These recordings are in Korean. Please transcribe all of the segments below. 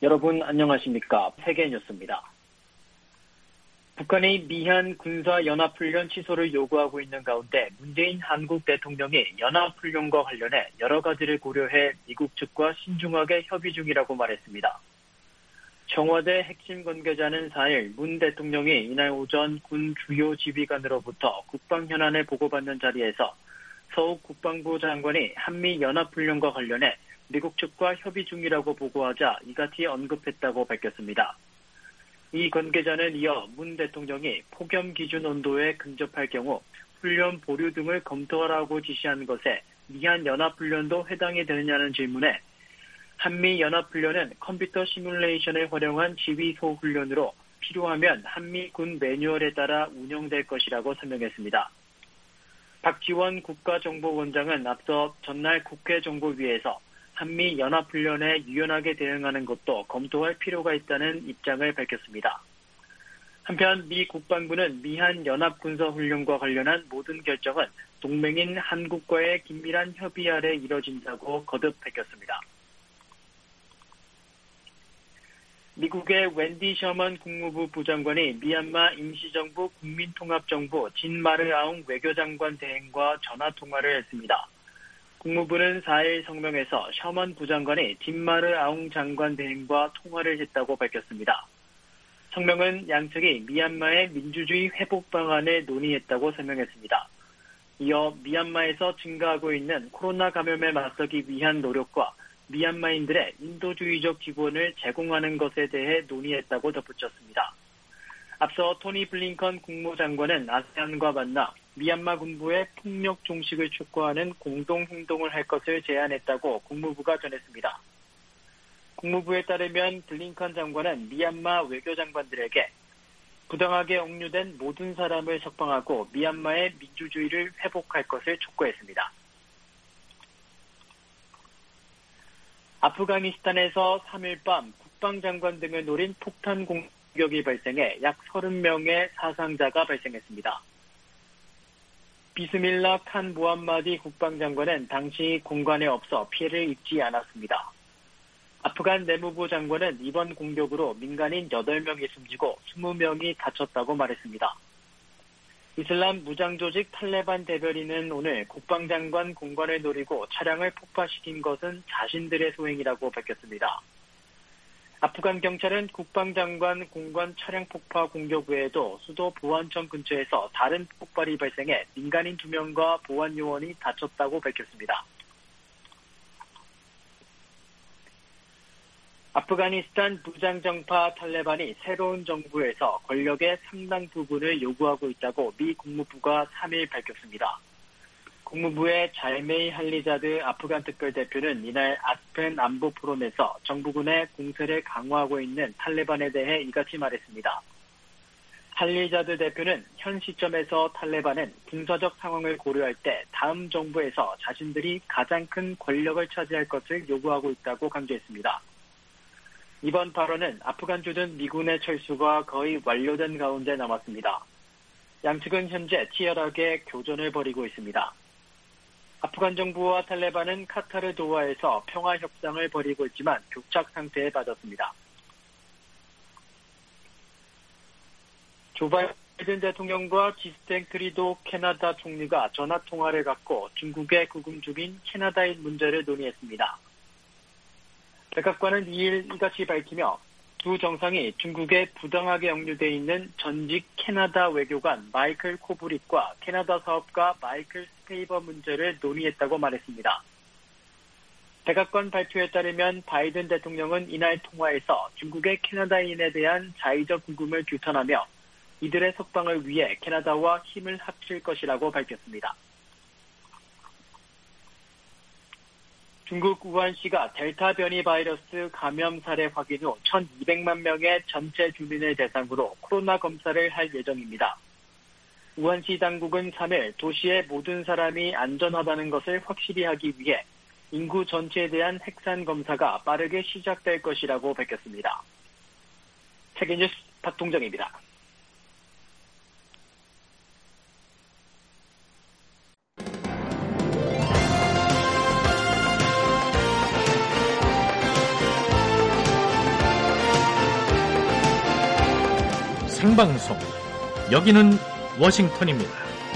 여러분 안녕하십니까? 세계뉴스입니다. 북한이 미한 군사연합훈련 취소를 요구하고 있는 가운데 문재인 한국 대통령이 연합훈련과 관련해 여러 가지를 고려해 미국 측과 신중하게 협의 중이라고 말했습니다. 청와대 핵심 관계자는 4일 문 대통령이 이날 오전 군 주요 지휘관으로부터 국방 현안을 보고받는 자리에서 서욱 국방부 장관이 한미연합훈련과 관련해 미국 측과 협의 중이라고 보고하자 이같이 언급했다고 밝혔습니다. 이 관계자는 이어 문 대통령이 폭염 기준 온도에 근접할 경우 훈련 보류 등을 검토하라고 지시한 것에 미한 연합훈련도 해당이 되느냐는 질문에 한미연합훈련은 컴퓨터 시뮬레이션을 활용한 지휘소 훈련으로 필요하면 한미군 매뉴얼에 따라 운영될 것이라고 설명했습니다. 박지원 국가정보원장은 앞서 전날 국회정보위에서 한미연합훈련에 유연하게 대응하는 것도 검토할 필요가 있다는 입장을 밝혔습니다. 한편 미 국방부는 미한 연합군사훈련과 관련한 모든 결정은 동맹인 한국과의 긴밀한 협의 아래 이뤄진다고 거듭 밝혔습니다. 미국의 웬디 셔먼 국무부 부장관이 미얀마 임시정부 국민통합정부 진마르아웅 외교장관 대행과 전화통화를 했습니다. 국무부는 4일 성명에서 셔먼 부장관이 진마르아웅 장관 대행과 통화를 했다고 밝혔습니다. 성명은 양측이 미얀마의 민주주의 회복 방안을 논의했다고 설명했습니다. 이어 미얀마에서 증가하고 있는 코로나 감염에 맞서기 위한 노력과 미얀마인들의 인도주의적 기본을 제공하는 것에 대해 논의했다고 덧붙였습니다. 앞서 토니 블링컨 국무장관은 아세안과 만나 미얀마 군부의 폭력 종식을 촉구하는 공동행동을 할 것을 제안했다고 국무부가 전했습니다. 국무부에 따르면 블링컨 장관은 미얀마 외교장관들에게 부당하게 억류된 모든 사람을 석방하고 미얀마의 민주주의를 회복할 것을 촉구했습니다. 아프가니스탄에서 3일 밤 국방장관 등을 노린 폭탄 공격이 발생해 약 30명의 사상자가 발생했습니다. 비스밀라 칸 무함마디 국방장관은 당시 공간에 없어 피해를 입지 않았습니다. 아프간 내무부 장관은 이번 공격으로 민간인 8명이 숨지고 20명이 다쳤다고 말했습니다. 이슬람 무장조직 탈레반 대변인은 오늘 국방장관 공간을 노리고 차량을 폭파시킨 것은 자신들의 소행이라고 밝혔습니다. 아프간 경찰은 국방장관 공관 차량 폭파 공격 외에도 수도 보안청 근처에서 다른 폭발이 발생해 민간인 2명과 보안 요원이 다쳤다고 밝혔습니다. 아프가니스탄 무장정파 탈레반이 새로운 정부에서 권력의 상당 부분을 요구하고 있다고 미 국무부가 3일 밝혔습니다. 국무부의 잘메이 할리자드 아프간 특별대표는 이날 아스펜 안보 포럼에서 정부군의 공세를 강화하고 있는 탈레반에 대해 이같이 말했습니다. 할리자드 대표는 현 시점에서 탈레반은 군사적 상황을 고려할 때 다음 정부에서 자신들이 가장 큰 권력을 차지할 것을 요구하고 있다고 강조했습니다. 이번 발언은 아프간주둔 미군의 철수가 거의 완료된 가운데 남았습니다. 양측은 현재 치열하게 교전을 벌이고 있습니다. 아프간 정부와 탈레반은 카타르 도하에서 평화 협상을 벌이고 있지만 교착 상태에 빠졌습니다. 조 바이든 대통령과 지스틴 트리도 캐나다 총리가 전화통화를 갖고 중국에 구금 중인 캐나다인 문제를 논의했습니다. 백악관은 2일 이같이 밝히며 두 정상이 중국에 부당하게 억류돼 있는 전직 캐나다 외교관 마이클 코브릭과 캐나다 사업가 마이클 스페이버 문제를 논의했다고 말했습니다. 백악관 발표에 따르면 바이든 대통령은 이날 통화에서 중국의 캐나다인에 대한 자의적 구금을 규탄하며 이들의 석방을 위해 캐나다와 힘을 합칠 것이라고 밝혔습니다. 중국 우한시가 델타 변이 바이러스 감염 사례 확인 후 1,200만 명의 전체 주민을 대상으로 코로나 검사를 할 예정입니다. 우한시 당국은 3일 도시의 모든 사람이 안전하다는 것을 확실히 하기 위해 인구 전체에 대한 핵산 검사가 빠르게 시작될 것이라고 밝혔습니다. 세계뉴스 박동정입니다. 생방송. 여기는 워싱턴입니다.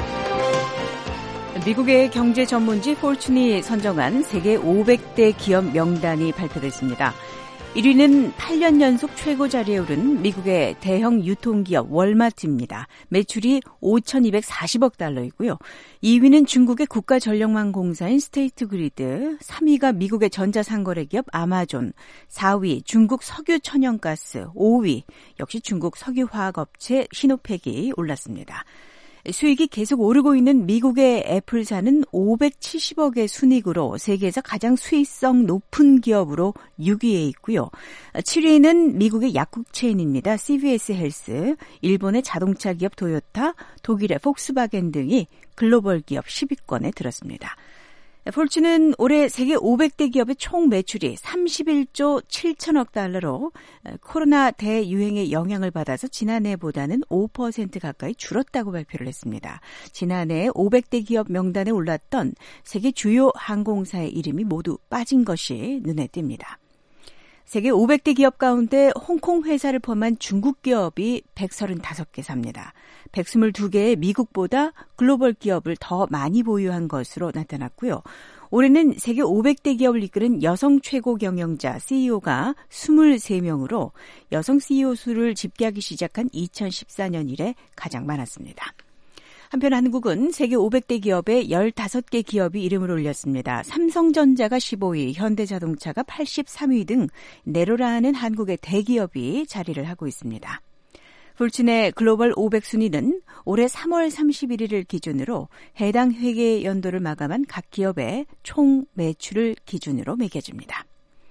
미국의 경제 전문지 포춘이 선정한 세계 500대 기업 명단이 발표됐습니다. 1위는 8년 연속 최고 자리에 오른 미국의 대형 유통기업 월마트입니다. 매출이 5,240억 달러이고요. 2위는 중국의 국가전력망공사인 스테이트 그리드, 3위가 미국의 전자상거래기업 아마존, 4위 중국 석유천연가스, 5위 역시 중국 석유화학업체 시노펙이 올랐습니다. 수익이 계속 오르고 있는 미국의 애플사는 570억의 순이익으로 세계에서 가장 수익성 높은 기업으로 6위에 있고요. 7위는 미국의 약국 체인입니다. CVS 헬스, 일본의 자동차 기업 도요타, 독일의 폭스바겐 등이 글로벌 기업 10위권에 들었습니다. 폴츠는 올해 세계 500대 기업의 총 매출이 31조 7천억 달러로 코로나 대유행의 영향을 받아서 지난해보다는 5% 가까이 줄었다고 발표를 했습니다. 지난해 500대 기업 명단에 올랐던 세계 주요 항공사의 이름이 모두 빠진 것이 눈에 띕니다. 세계 500대 기업 가운데 홍콩 회사를 포함한 중국 기업이 135개 삽니다. 122개의 미국보다 글로벌 기업을 더 많이 보유한 것으로 나타났고요. 올해는 세계 500대 기업을 이끄는 여성 최고 경영자 CEO가 23명으로 여성 CEO 수를 집계하기 시작한 2014년 이래 가장 많았습니다. 한편 한국은 세계 500대 기업에 15개 기업이 이름을 올렸습니다. 삼성전자가 15위, 현대자동차가 83위 등 내로라하는 한국의 대기업이 자리를 하고 있습니다. 폴춘의 글로벌 500 순위는 올해 3월 31일을 기준으로 해당 회계 연도를 마감한 각 기업의 총 매출을 기준으로 매겨집니다.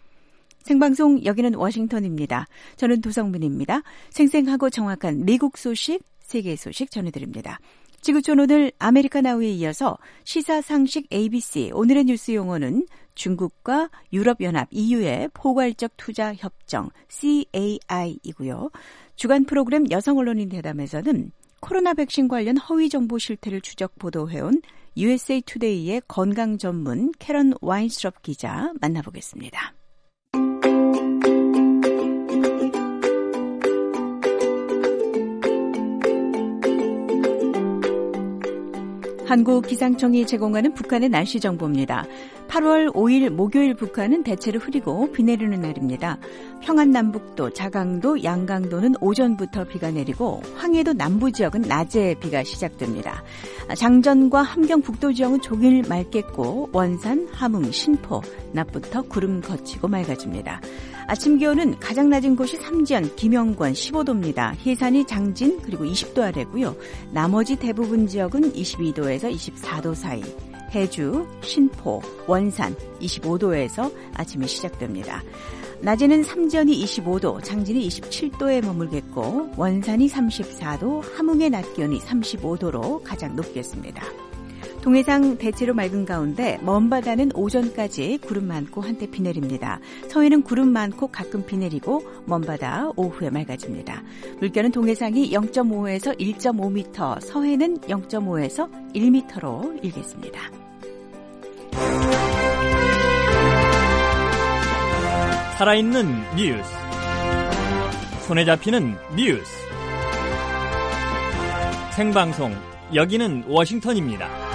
생방송 여기는 워싱턴입니다. 저는 도성민입니다. 생생하고 정확한 미국 소식, 세계 소식 전해드립니다. 지구촌 오늘 아메리카 나우에 이어서 시사상식 ABC 오늘의 뉴스 용어는 중국과 유럽연합 EU의 포괄적 투자 협정 CAI이고요. 주간 프로그램 여성 언론인 대담에서는 코로나 백신 관련 허위 정보 실태를 추적 보도해온 USA 투데이의 건강 전문 캐런 와인스럽 기자 만나보겠습니다. 한국기상청이 제공하는 북한의 날씨 정보입니다. 8월 5일 목요일 북한은 대체로 흐리고 비 내리는 날입니다. 평안남북도, 자강도, 양강도는 오전부터 비가 내리고 황해도 남부 지역은 낮에 비가 시작됩니다. 장전과 함경북도 지역은 종일 맑겠고 원산, 함흥, 신포, 낮부터 구름 거치고 맑아집니다. 아침 기온은 가장 낮은 곳이 삼지연, 김영권 15도입니다. 해산이 장진 그리고 20도 아래고요. 나머지 대부분 지역은 22도에서 24도 사이. 해주, 신포, 원산 25도에서 아침이 시작됩니다. 낮에는 삼지연이 25도, 장진이 27도에 머물겠고 원산이 34도, 함흥의 낮 기온이 35도로 가장 높겠습니다. 동해상 대체로 맑은 가운데 먼 바다는 오전까지 구름 많고 한때 비 내립니다. 서해는 구름 많고 가끔 비 내리고 먼 바다 오후에 맑아집니다. 물결은 동해상이 0.5에서 1.5m, 서해는 0.5에서 1m로 일겠습니다. 살아있는 뉴스, 손에 잡히는 뉴스, 생방송 여기는 워싱턴입니다.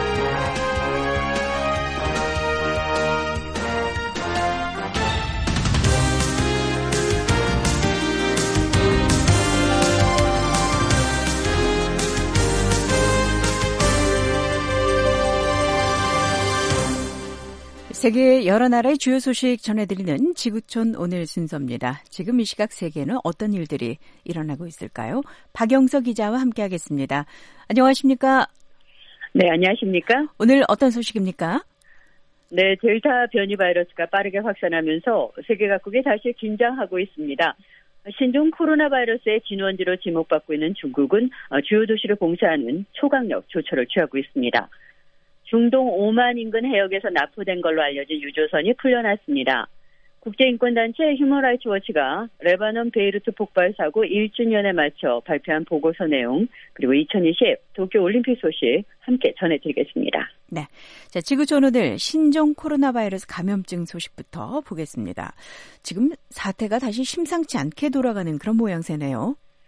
세계 여러 나라의 주요 소식 전해드리는 지구촌 오늘 순서입니다. 지금 이 시각 세계는 어떤 일들이 일어나고 있을까요? 박영서 기자와 함께하겠습니다. 안녕하십니까? 네, 안녕하십니까? 오늘 어떤 소식입니까? 네, 델타 변이 바이러스가 빠르게 확산하면서 세계 각국이 다시 긴장하고 있습니다. 신종 코로나 바이러스의 진원지로 지목받고 있는 중국은 주요 도시를 봉쇄하는 초강력 조처를 취하고 있습니다. 중동 오만 인근 해역에서 납포된 걸로 알려진 유조선이 풀려났습니다. 국제인권단체 휴먼라이츠 워치가 레바논 베이루트 폭발 사고 1주년에 맞춰 발표한 보고서 내용, 그리고 2020 도쿄올림픽 소식 함께 전해드리겠습니다. 네, 자, 지구촌 오늘 신종 코로나 바이러스 감염증 소식부터 보겠습니다. 지금 사태가 다시 심상치 않게 돌아가는 그런 모양새네요.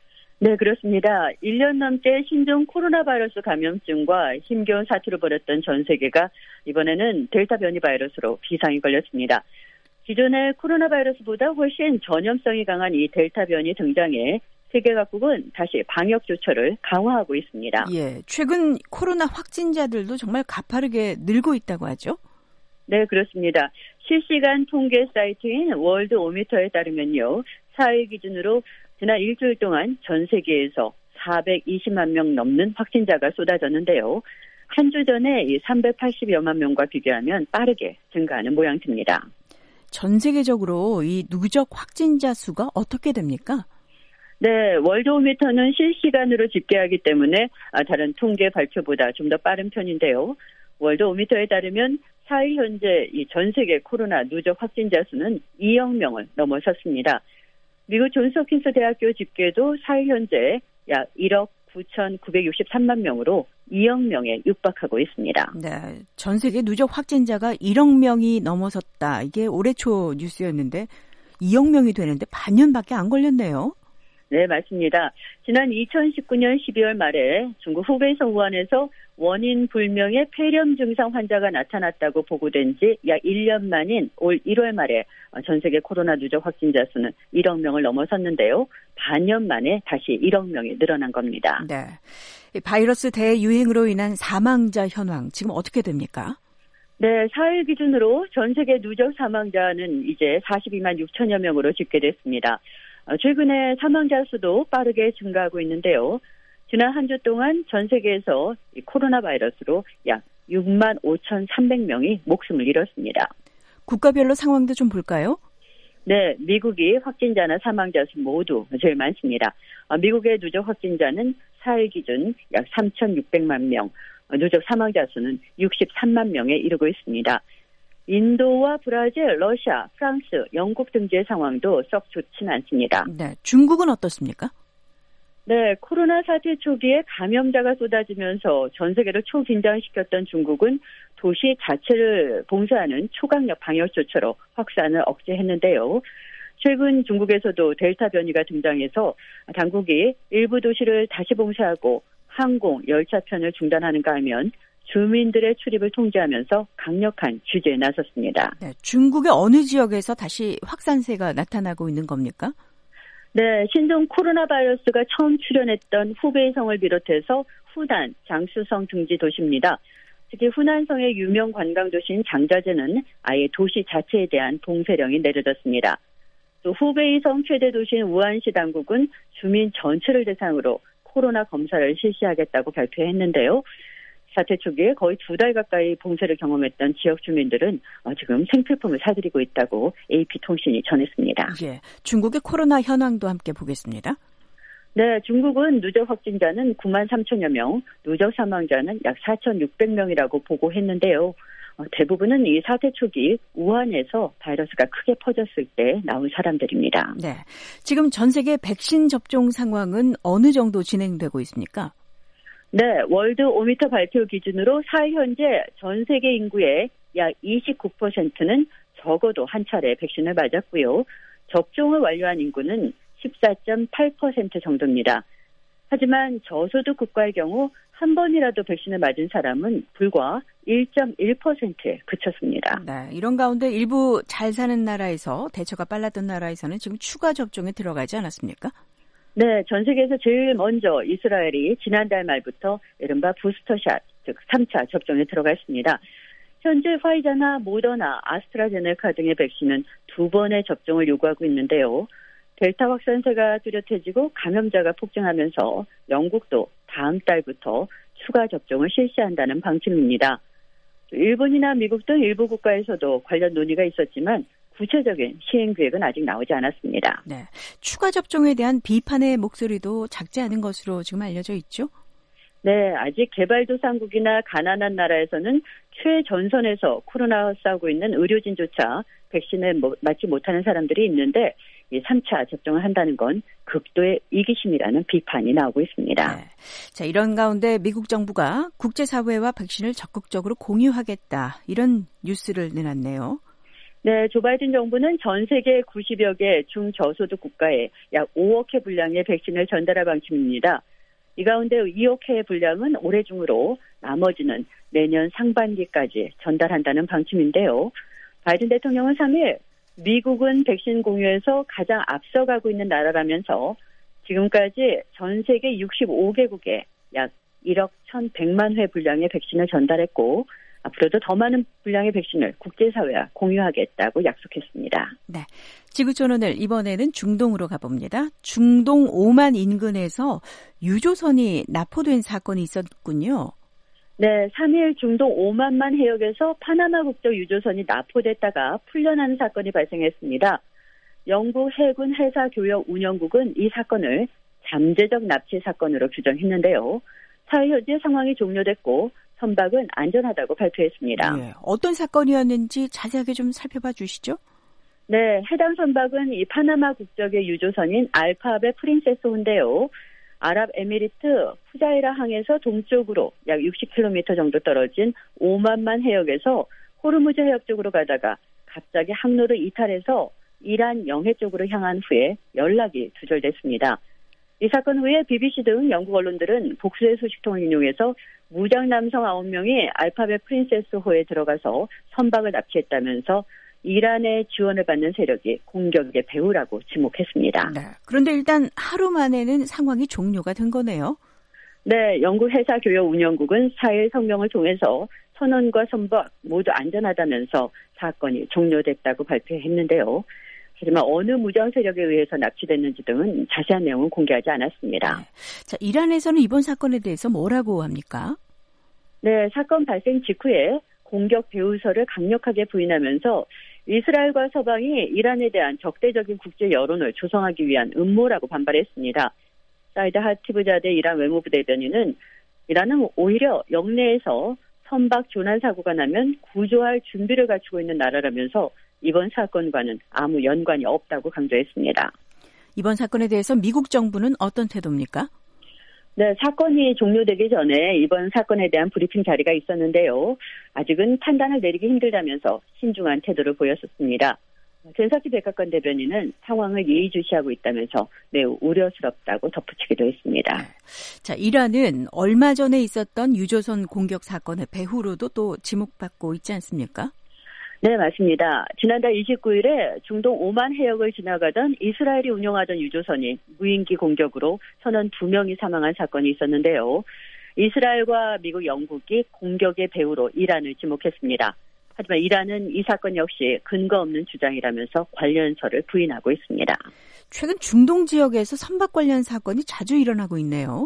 네, 그렇습니다. 1년 넘게 신종 코로나 바이러스 감염증과 힘겨운 사투를 벌였던 전 세계가 이번에는 델타 변이 바이러스로 비상이 걸렸습니다. 기존의 코로나 바이러스보다 훨씬 전염성이 강한 이 델타 변이 등장해 세계 각국은 다시 방역 조처를 강화하고 있습니다. 예, 최근 코로나 확진자들도 정말 가파르게 늘고 있다고 하죠? 네, 그렇습니다. 실시간 통계 사이트인 월드 오미터에 따르면요. 4일 기준으로 지난 일주일 동안 전 세계에서 420만 명 넘는 확진자가 쏟아졌는데요. 한 주 전에 이 380여만 명과 비교하면 빠르게 증가하는 모양새입니다. 전 세계적으로 이 누적 확진자 수가 어떻게 됩니까? 네, 월드오미터는 실시간으로 집계하기 때문에 다른 통계 발표보다 좀 더 빠른 편인데요. 월드오미터에 따르면 4일 현재 이 전 세계 코로나 누적 확진자 수는 2억 명을 넘어섰습니다. 미국 존스홉킨스 대학교 집계도 4일 현재 약 1억 9,963만 명으로 2억 명에 육박하고 있습니다. 네, 전 세계 누적 확진자가 1억 명이 넘어섰다. 이게 올해 초 뉴스였는데 2억 명이 되는데 반년밖에 안 걸렸네요. 네, 맞습니다. 지난 2019년 12월 말에 중국 후베이성 우한에서 원인 불명의 폐렴 증상 환자가 나타났다고 보고된 지 약 1년 만인 올 1월 말에 전 세계 코로나 누적 확진자 수는 1억 명을 넘어섰는데요. 반년 만에 다시 1억 명이 늘어난 겁니다. 네, 바이러스 대유행으로 인한 사망자 현황 지금 어떻게 됩니까? 네, 4일 기준으로 전 세계 누적 사망자는 이제 42만 6천여 명으로 집계됐습니다. 최근에 사망자 수도 빠르게 증가하고 있는데요. 지난 한 주 동안 전 세계에서 코로나 바이러스로 약 6만 5,300명이 목숨을 잃었습니다. 국가별로 상황도 좀 볼까요? 네, 미국이 확진자나 사망자 수 모두 제일 많습니다. 미국의 누적 확진자는 4일 기준 약 3,600만 명, 누적 사망자 수는 63만 명에 이르고 있습니다. 인도와 브라질, 러시아, 프랑스, 영국 등지의 상황도 썩 좋지는 않습니다. 네, 중국은 어떻습니까? 네, 코로나 사태 초기에 감염자가 쏟아지면서 전 세계를 초긴장시켰던 중국은 도시 자체를 봉쇄하는 초강력 방역 조처로 확산을 억제했는데요. 최근 중국에서도 델타 변이가 등장해서 당국이 일부 도시를 다시 봉쇄하고 항공, 열차편을 중단하는가 하면 주민들의 출입을 통제하면서 강력한 규제에 나섰습니다. 네, 중국의 어느 지역에서 다시 확산세가 나타나고 있는 겁니까? 네, 신종 코로나 바이러스가 처음 출현했던 후베이성을 비롯해서 후난, 장쑤성 등지 도시입니다. 특히 후난성의 유명 관광도시인 장자제는 아예 도시 자체에 대한 봉쇄령이 내려졌습니다. 또 후베이성 최대 도시인 우한시 당국은 주민 전체를 대상으로 코로나 검사를 실시하겠다고 발표했는데요. 사태 초기에 거의 2달 가까이 봉쇄를 경험했던 지역 주민들은 지금 생필품을 사들이고 있다고 AP통신이 전했습니다. 예, 중국의 코로나 현황도 함께 보겠습니다. 네, 중국은 누적 확진자는 9만 3천여 명, 누적 사망자는 약 4,600명이라고 보고했는데요. 대부분은 이 사태 초기 우한에서 바이러스가 크게 퍼졌을 때 나온 사람들입니다. 네, 지금 전 세계 백신 접종 상황은 어느 정도 진행되고 있습니까? 네, 월드 오미터 발표 기준으로 4일 현재 전 세계 인구의 약 29%는 적어도 한 차례 백신을 맞았고요. 접종을 완료한 인구는 14.8% 정도입니다. 하지만 저소득 국가의 경우 한 번이라도 백신을 맞은 사람은 불과 1.1%에 그쳤습니다. 네, 이런 가운데 일부 잘 사는 나라에서 대처가 빨랐던 나라에서는 지금 추가 접종에 들어가지 않았습니까? 네, 전 세계에서 제일 먼저 이스라엘이 지난달 말부터 이른바 부스터샷, 즉 3차 접종에 들어갔습니다. 현재 화이자나 모더나, 아스트라제네카 등의 백신은 2번의 접종을 요구하고 있는데요. 델타 확산세가 뚜렷해지고 감염자가 폭증하면서 영국도 다음 달부터 추가 접종을 실시한다는 방침입니다. 일본이나 미국 등 일부 국가에서도 관련 논의가 있었지만 구체적인 시행 계획은 아직 나오지 않았습니다. 네, 추가 접종에 대한 비판의 목소리도 작지 않은 것으로 지금 알려져 있죠? 네, 아직 개발도상국이나 가난한 나라에서는 최전선에서 코로나와 싸우고 있는 의료진조차 백신을 맞지 못하는 사람들이 있는데 이 3차 접종을 한다는 건 극도의 이기심이라는 비판이 나오고 있습니다. 네. 자, 이런 가운데 미국 정부가 국제사회와 백신을 적극적으로 공유하겠다 이런 뉴스를 내놨네요. 네, 조 바이든 정부는 전 세계 90여 개 중저소득 국가에 약 5억 회 분량의 백신을 전달할 방침입니다. 이 가운데 2억 회 분량은 올해 중으로 나머지는 내년 상반기까지 전달한다는 방침인데요. 바이든 대통령은 3일 미국은 백신 공유에서 가장 앞서가고 있는 나라라면서 지금까지 전 세계 65개국에 약 1억 1,100만 회 분량의 백신을 전달했고 앞으로도 더 많은 분량의 백신을 국제사회와 공유하겠다고 약속했습니다. 네, 지구촌 오늘 이번에는 중동으로 가봅니다. 중동 오만 인근에서 유조선이 납포된 사건이 있었군요. 네, 3일 중동 오만만 해역에서 파나마 국적 유조선이 납포됐다가 풀려나는 사건이 발생했습니다. 영국 해군 해사교역 운영국은 이 사건을 잠재적 납치 사건으로 규정했는데요. 사회 현재 상황이 종료됐고 선박은 안전하다고 발표했습니다. 네, 어떤 사건이었는지 자세하게 좀 살펴봐 주시죠. 네, 해당 선박은 이 파나마 국적의 유조선인 알파베 프린세스호인데요. 아랍에미리트 푸자이라 항에서 동쪽으로 약 60km 정도 떨어진 오만만 해역에서 호르무즈 해역 쪽으로 가다가 갑자기 항로를 이탈해서 이란 영해 쪽으로 향한 후에 연락이 두절됐습니다. 이 사건 후에 BBC 등 영국 언론들은 복수의 소식통을 인용해서 무장 남성 9명이 알파베 프린세스호에 들어가서 선박을 납치했다면서 이란의 지원을 받는 세력이 공격의 배후라고 지목했습니다. 네, 그런데 일단 하루 만에는 상황이 종료가 된 거네요. 네, 영국 해사교역 운영국은 4일 성명을 통해서 선원과 선박 모두 안전하다면서 사건이 종료됐다고 발표했는데요. 하지만 어느 무장 세력에 의해서 납치됐는지 등은 자세한 내용은 공개하지 않았습니다. 네. 자, 이란에서는 이번 사건에 대해서 뭐라고 합니까? 네, 사건 발생 직후에 공격 배후설을 강력하게 부인하면서 이스라엘과 서방이 이란에 대한 적대적인 국제 여론을 조성하기 위한 음모라고 반발했습니다. 사이드 하티브자데 이란 외무부 대변인은 이란은 오히려 영내에서 선박 조난 사고가 나면 구조할 준비를 갖추고 있는 나라라면서 이번 사건과는 아무 연관이 없다고 강조했습니다. 이번 사건에 대해서 미국 정부는 어떤 태도입니까? 네, 사건이 종료되기 전에 이번 사건에 대한 브리핑 자리가 있었는데요. 아직은 판단을 내리기 힘들다면서 신중한 태도를 보였었습니다. 젠사키 백악관 대변인은 상황을 예의주시하고 있다면서 매우 우려스럽다고 덧붙이기도 했습니다. 자, 이란은 얼마 전에 있었던 유조선 공격 사건의 배후로도 또 지목받고 있지 않습니까? 네, 맞습니다. 지난달 29일에 중동 오만 해역을 지나가던 이스라엘이 운영하던 유조선이 무인기 공격으로 선원 2명이 사망한 사건이 있었는데요. 이스라엘과 미국, 영국이 공격의 배후로 이란을 지목했습니다. 하지만 이란은 이 사건 역시 근거 없는 주장이라면서 관련설을 부인하고 있습니다. 최근 중동 지역에서 선박 관련 사건이 자주 일어나고 있네요.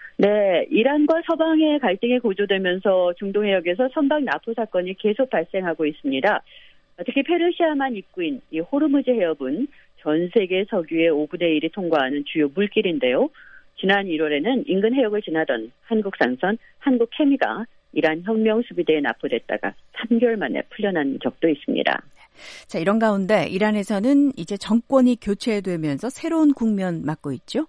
네, 이란과 서방의 갈등이 고조되면서 중동 해역에서 선박 납포 사건이 계속 발생하고 있습니다. 특히 페르시아만 입구인 이 호르무즈 해협은 전 세계 석유의 5분의 1이 통과하는 주요 물길인데요. 지난 1월에는 인근 해역을 지나던 한국상선 한국케미가 이란 혁명수비대에 납포됐다가 3개월 만에 풀려난 적도 있습니다. 자, 이런 가운데 이란에서는 이제 정권이 교체되면서 새로운 국면 맞고 있죠?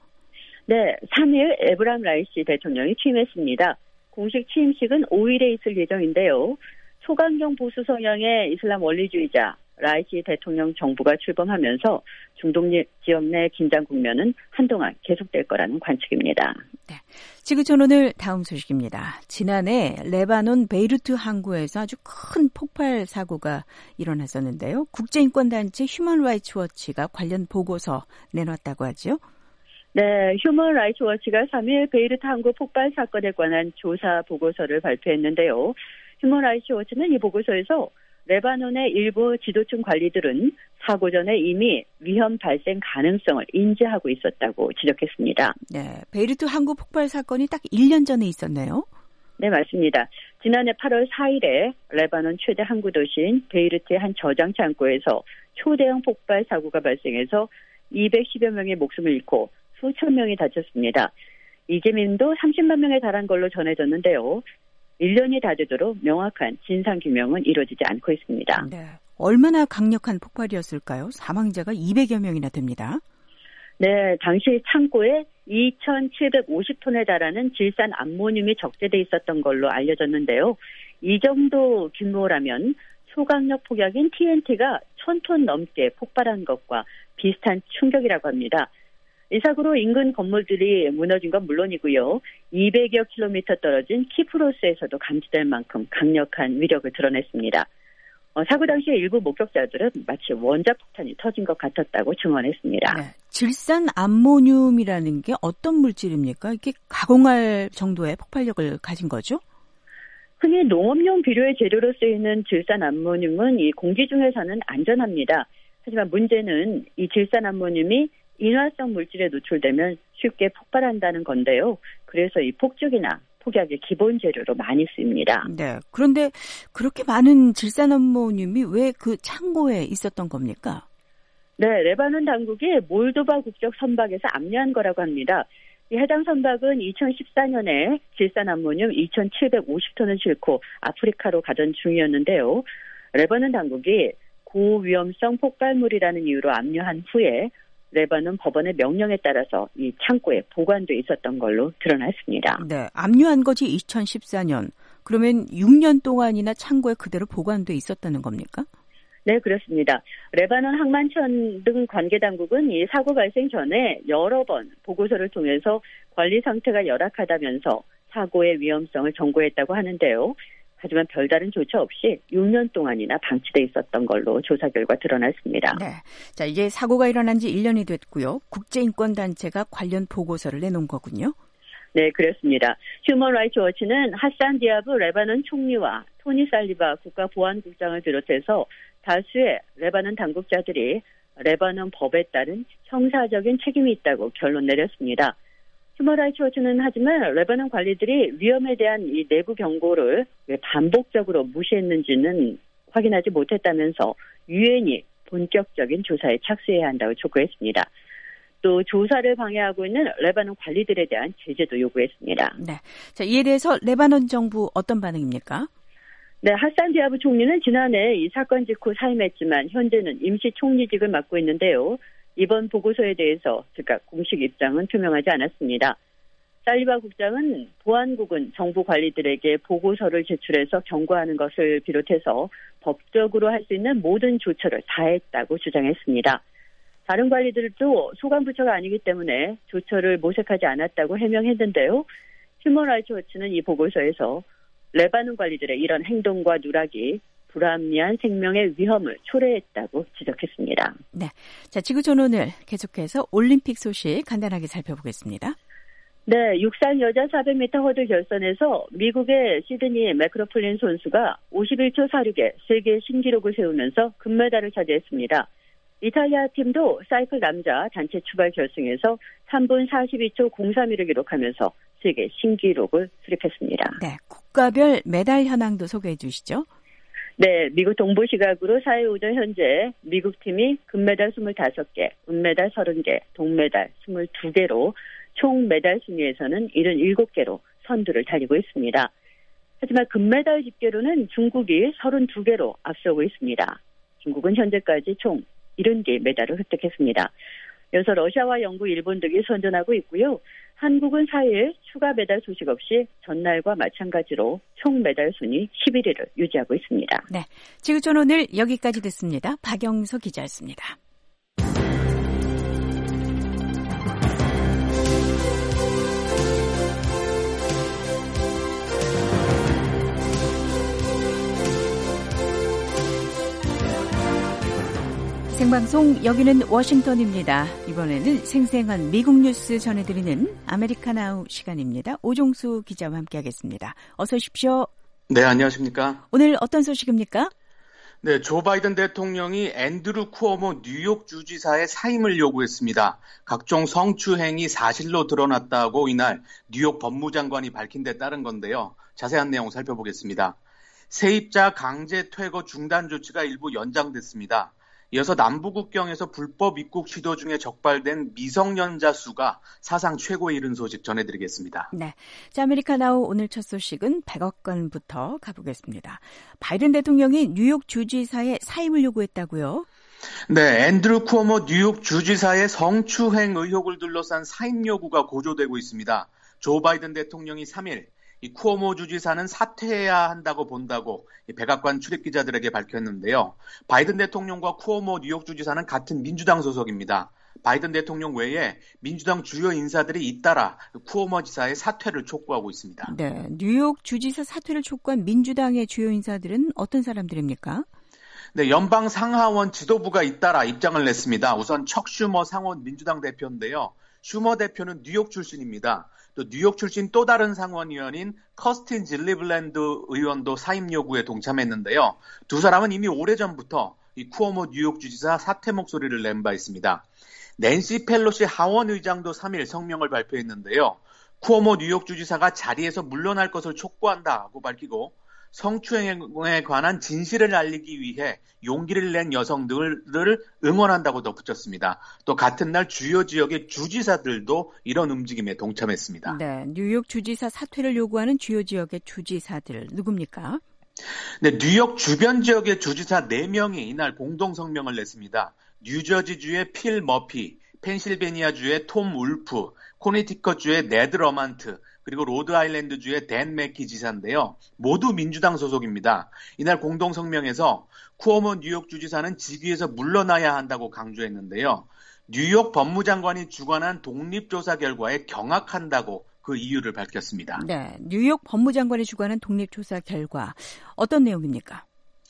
네, 3일 에브람 라이시 대통령이 취임했습니다. 공식 취임식은 5일에 있을 예정인데요. 초강경 보수 성향의 이슬람 원리주의자 라이시 대통령 정부가 출범하면서 중동 지역 내 긴장 국면은 한동안 계속될 거라는 관측입니다. 네, 지구촌 오늘 다음 소식입니다. 지난해 레바논 베이루트 항구에서 아주 큰 폭발 사고가 일어났었는데요. 국제인권단체 휴먼 라이츠 워치가 관련 보고서 내놨다고 하죠. 네, 휴먼 라이츠 워치가 3일 베이루트 항구 폭발 사건에 관한 조사 보고서를 발표했는데요. 휴먼 라이츠 워치는 이 보고서에서 레바논의 일부 지도층 관리들은 사고 전에 이미 위험 발생 가능성을 인지하고 있었다고 지적했습니다. 네, 베이루트 항구 폭발 사건이 딱 1년 전에 있었네요. 네, 맞습니다. 지난해 8월 4일에 레바논 최대 항구 도시인 베이루트의 한 저장 창고에서 초대형 폭발 사고가 발생해서 210여 명의 목숨을 잃고 수천 명이 다쳤습니다. 이재민도 30만 명에 달한 걸로 전해졌는데요. 1년이 다 되도록 명확한 진상규명은 이루어지지 않고 있습니다. 네, 얼마나 강력한 폭발이었을까요? 사망자가 200여 명이나 됩니다. 네, 당시 창고에 2,750톤에 달하는 질산 암모늄이 적재돼 있었던 걸로 알려졌는데요. 이 정도 규모라면 초강력 폭약인 TNT가 1000톤 넘게 폭발한 것과 비슷한 충격이라고 합니다. 이 사고로 인근 건물들이 무너진 건 물론이고요. 200여 킬로미터 떨어진 키프로스에서도 감지될 만큼 강력한 위력을 드러냈습니다. 사고 당시에 일부 목격자들은 마치 원자폭탄이 터진 것 같았다고 증언했습니다. 네. 질산 암모늄이라는 게 어떤 물질입니까? 이게 가공할 정도의 폭발력을 가진 거죠? 흔히 농업용 비료의 재료로 쓰이는 질산 암모늄은 이 공기 중에서는 안전합니다. 하지만 문제는 이 질산 암모늄이 인화성 물질에 노출되면 쉽게 폭발한다는 건데요. 그래서 이 폭죽이나 폭약의 기본 재료로 많이 쓰입니다. 네. 그런데 그렇게 많은 질산 암모늄이 왜 그 창고에 있었던 겁니까? 네, 레바논 당국이 몰도바 국적 선박에서 압류한 거라고 합니다. 이 해당 선박은 2014년에 질산 암모늄 2,750톤을 싣고 아프리카로 가던 중이었는데요. 레바논 당국이 고위험성 폭발물이라는 이유로 압류한 후에 레바논 법원의 명령에 따라서 이 창고에 보관돼 있었던 걸로 드러났습니다. 네, 압류한 것이 2014년. 그러면 6년 동안이나 창고에 그대로 보관돼 있었다는 겁니까? 네, 그렇습니다. 레바논 항만청 등 관계 당국은 이 사고 발생 전에 여러 번 보고서를 통해서 관리 상태가 열악하다면서 사고의 위험성을 경고했다고 하는데요. 하지만 별다른 조처 없이 6년 동안이나 방치돼 있었던 걸로 조사 결과 드러났습니다. 네. 자, 이제 사고가 일어난 지 1년이 됐고요. 국제인권단체가 관련 보고서를 내놓은 거군요. 네, 그렇습니다. 휴먼 라이츠 워치는 하산 디아브 레바논 총리와 토니 살리바 국가보안국장을 비롯해서 다수의 레바논 당국자들이 레바논 법에 따른 형사적인 책임이 있다고 결론 내렸습니다. 휴먼 라이츠 워치는 하지만 레바논 관리들이 위험에 대한 이 내부 경고를 왜 반복적으로 무시했는지는 확인하지 못했다면서 유엔이 본격적인 조사에 착수해야 한다고 촉구했습니다. 또 조사를 방해하고 있는 레바논 관리들에 대한 제재도 요구했습니다. 네. 자, 이에 대해서 레바논 정부 어떤 반응입니까? 네, 하산 디아브 총리는 지난해 이 사건 직후 사임했지만 현재는 임시 총리직을 맡고 있는데요. 이번 보고서에 대해서 즉각 공식 입장은 표명하지 않았습니다. 살리바 국장은 보안국은 정부 관리들에게 보고서를 제출해서 경고하는 것을 비롯해서 법적으로 할 수 있는 모든 조처를 다했다고 주장했습니다. 다른 관리들도 소관부처가 아니기 때문에 조처를 모색하지 않았다고 해명했는데요. 휴먼 라이츠 워치는 이 보고서에서 레바논 관리들의 이런 행동과 누락이 불합리한 생명의 위험을 초래했다고 지적했습니다. 네, 자 지구촌 오늘 계속해서 올림픽 소식 간단하게 살펴보겠습니다. 네, 육상 여자 400m 허들 결선에서 미국의 시드니 매크로플린 선수가 51초 46의 세계 신기록을 세우면서 금메달을 차지했습니다. 이탈리아 팀도 사이클 남자 단체 추발 결승에서 3분 42초 03을 기록하면서 세계 신기록을 수립했습니다. 네, 국가별 메달 현황도 소개해 주시죠. 네, 미국 동부 시각으로 4일 오전 현재 미국 팀이 금메달 25개, 은메달 30개, 동메달 22개로 총 메달 순위에서는 77개로 선두를 달리고 있습니다. 하지만 금메달 집계로는 중국이 32개로 앞서고 있습니다. 중국은 현재까지 총 70개 메달을 획득했습니다. 이어서 러시아와 영국, 일본 등이 선전하고 있고요. 한국은 4일 추가 메달 소식 없이 전날과 마찬가지로 총 메달 순위 11위를 유지하고 있습니다. 네, 지구촌 오늘 여기까지 듣습니다. 박영서 기자였습니다. 생방송 여기는 워싱턴입니다. 이번에는 생생한 미국 뉴스 전해드리는 아메리카나우 시간입니다. 오종수 기자와 함께하겠습니다. 어서 오십시오. 네, 안녕하십니까. 오늘 어떤 소식입니까? 네, 조 바이든 대통령이 앤드루 쿠오모 뉴욕 주지사의 사임을 요구했습니다. 각종 성추행이 사실로 드러났다고 이날 뉴욕 법무장관이 밝힌 데 따른 건데요. 자세한 내용 살펴보겠습니다. 세입자 강제 퇴거 중단 조치가 일부 연장됐습니다. 이어서 남부국경에서 불법 입국 시도 중에 적발된 미성년자 수가 사상 최고에 이른 소식 전해드리겠습니다. 네, 자, 아메리카나우 오늘 첫 소식은 백악관부터 가보겠습니다. 바이든 대통령이 뉴욕 주지사의 사임을 요구했다고요? 네, 앤드루 쿠오모 뉴욕 주지사의 성추행 의혹을 둘러싼 사임 요구가 고조되고 있습니다. 조 바이든 대통령이 3일 이 쿠오모 주지사는 사퇴해야 한다고 본다고 백악관 출입 기자들에게 밝혔는데요. 바이든 대통령과 쿠오모 뉴욕 주지사는 같은 민주당 소속입니다. 바이든 대통령 외에 민주당 주요 인사들이 잇따라 쿠오모 지사의 사퇴를 촉구하고 있습니다. 네, 뉴욕 주지사 사퇴를 촉구한 민주당의 주요 인사들은 어떤 사람들입니까? 네, 연방 상하원 지도부가 잇따라 입장을 냈습니다. 우선 척 슈머 상원 민주당 대표인데요. 슈머 대표는 뉴욕 출신입니다. 또 뉴욕 출신 또 다른 상원의원인 커스틴 질리블랜드 의원도 사임 요구에 동참했는데요. 두 사람은 이미 오래전부터 이 쿠오모 뉴욕 주지사 사퇴 목소리를 낸 바 있습니다. 낸시 펠로시 하원 의장도 3일 성명을 발표했는데요. 쿠오모 뉴욕 주지사가 자리에서 물러날 것을 촉구한다고 밝히고 성추행에 관한 진실을 알리기 위해 용기를 낸 여성들을 응원한다고 덧붙였습니다. 또 같은 날 주요 지역의 주지사들도 이런 움직임에 동참했습니다. 네, 뉴욕 주지사 사퇴를 요구하는 주요 지역의 주지사들 누굽니까? 네, 뉴욕 주변 지역의 주지사 4명이 이날 공동 성명을 냈습니다. 뉴저지주의 필 머피, 펜실베니아주의 톰 울프, 코네티컷주의 네드 러만트, 그리고 로드아일랜드주의 댄 맥키 지사인데요. 모두 민주당 소속입니다. 이날 공동 성명에서 쿠오모 뉴욕 주지사는 직위에서 물러나야 한다고 강조했는데요. 뉴욕 법무장관이 주관한 독립조사 결과에 경악한다고 그 이유를 밝혔습니다. 네, 뉴욕 법무장관이 주관한 독립조사 결과 어떤 내용입니까?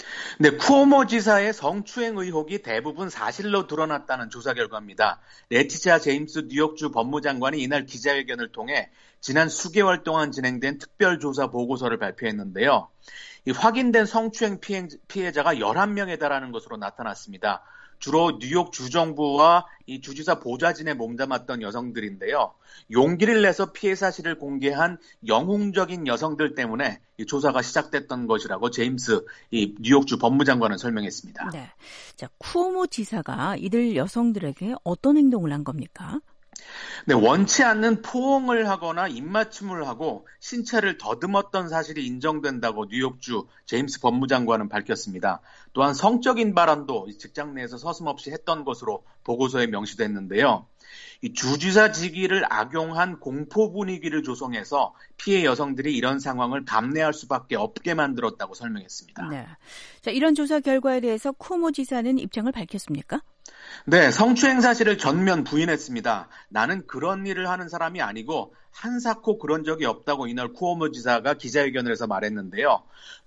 네, 쿠오모 지사의 성추행 의혹이 대부분 사실로 드러났다는 조사 결과입니다. 레티시아 제임스 뉴욕주 법무장관이 이날 기자회견을 통해 지난 수개월 동안 진행된 특별조사 보고서를 발표했는데요. 이 확인된 성추행 피해자가 11명에 달하는 것으로 나타났습니다. 주로 뉴욕 주정부와 이 주지사 보좌진에 몸담았던 여성들인데요. 용기를 내서 피해 사실을 공개한 영웅적인 여성들 때문에 이 조사가 시작됐던 것이라고 제임스 이 뉴욕주 법무장관은 설명했습니다. 네, 자 쿠오모 지사가 이들 여성들에게 어떤 행동을 한 겁니까? 네, 원치 않는 포옹을 하거나 입맞춤을 하고 신체를 더듬었던 사실이 인정된다고 뉴욕주 제임스 법무장관은 밝혔습니다. 또한 성적인 발언도 직장 내에서 서슴없이 했던 것으로 보고서에 명시됐는데요. 이 주지사 직위를 악용한 공포 분위기를 조성해서 피해 여성들이 이런 상황을 감내할 수밖에 없게 만들었다고 설명했습니다. 네, 자 이런 조사 결과에 대해서 쿠오모 지사는 입장을 밝혔습니까? 네, 성추행 사실을 전면 부인했습니다. 나는 그런 일을 하는 사람이 아니고 한사코 그런 적이 없다고 이날 쿠오모 지사가 기자회견을 해서 말했는데요.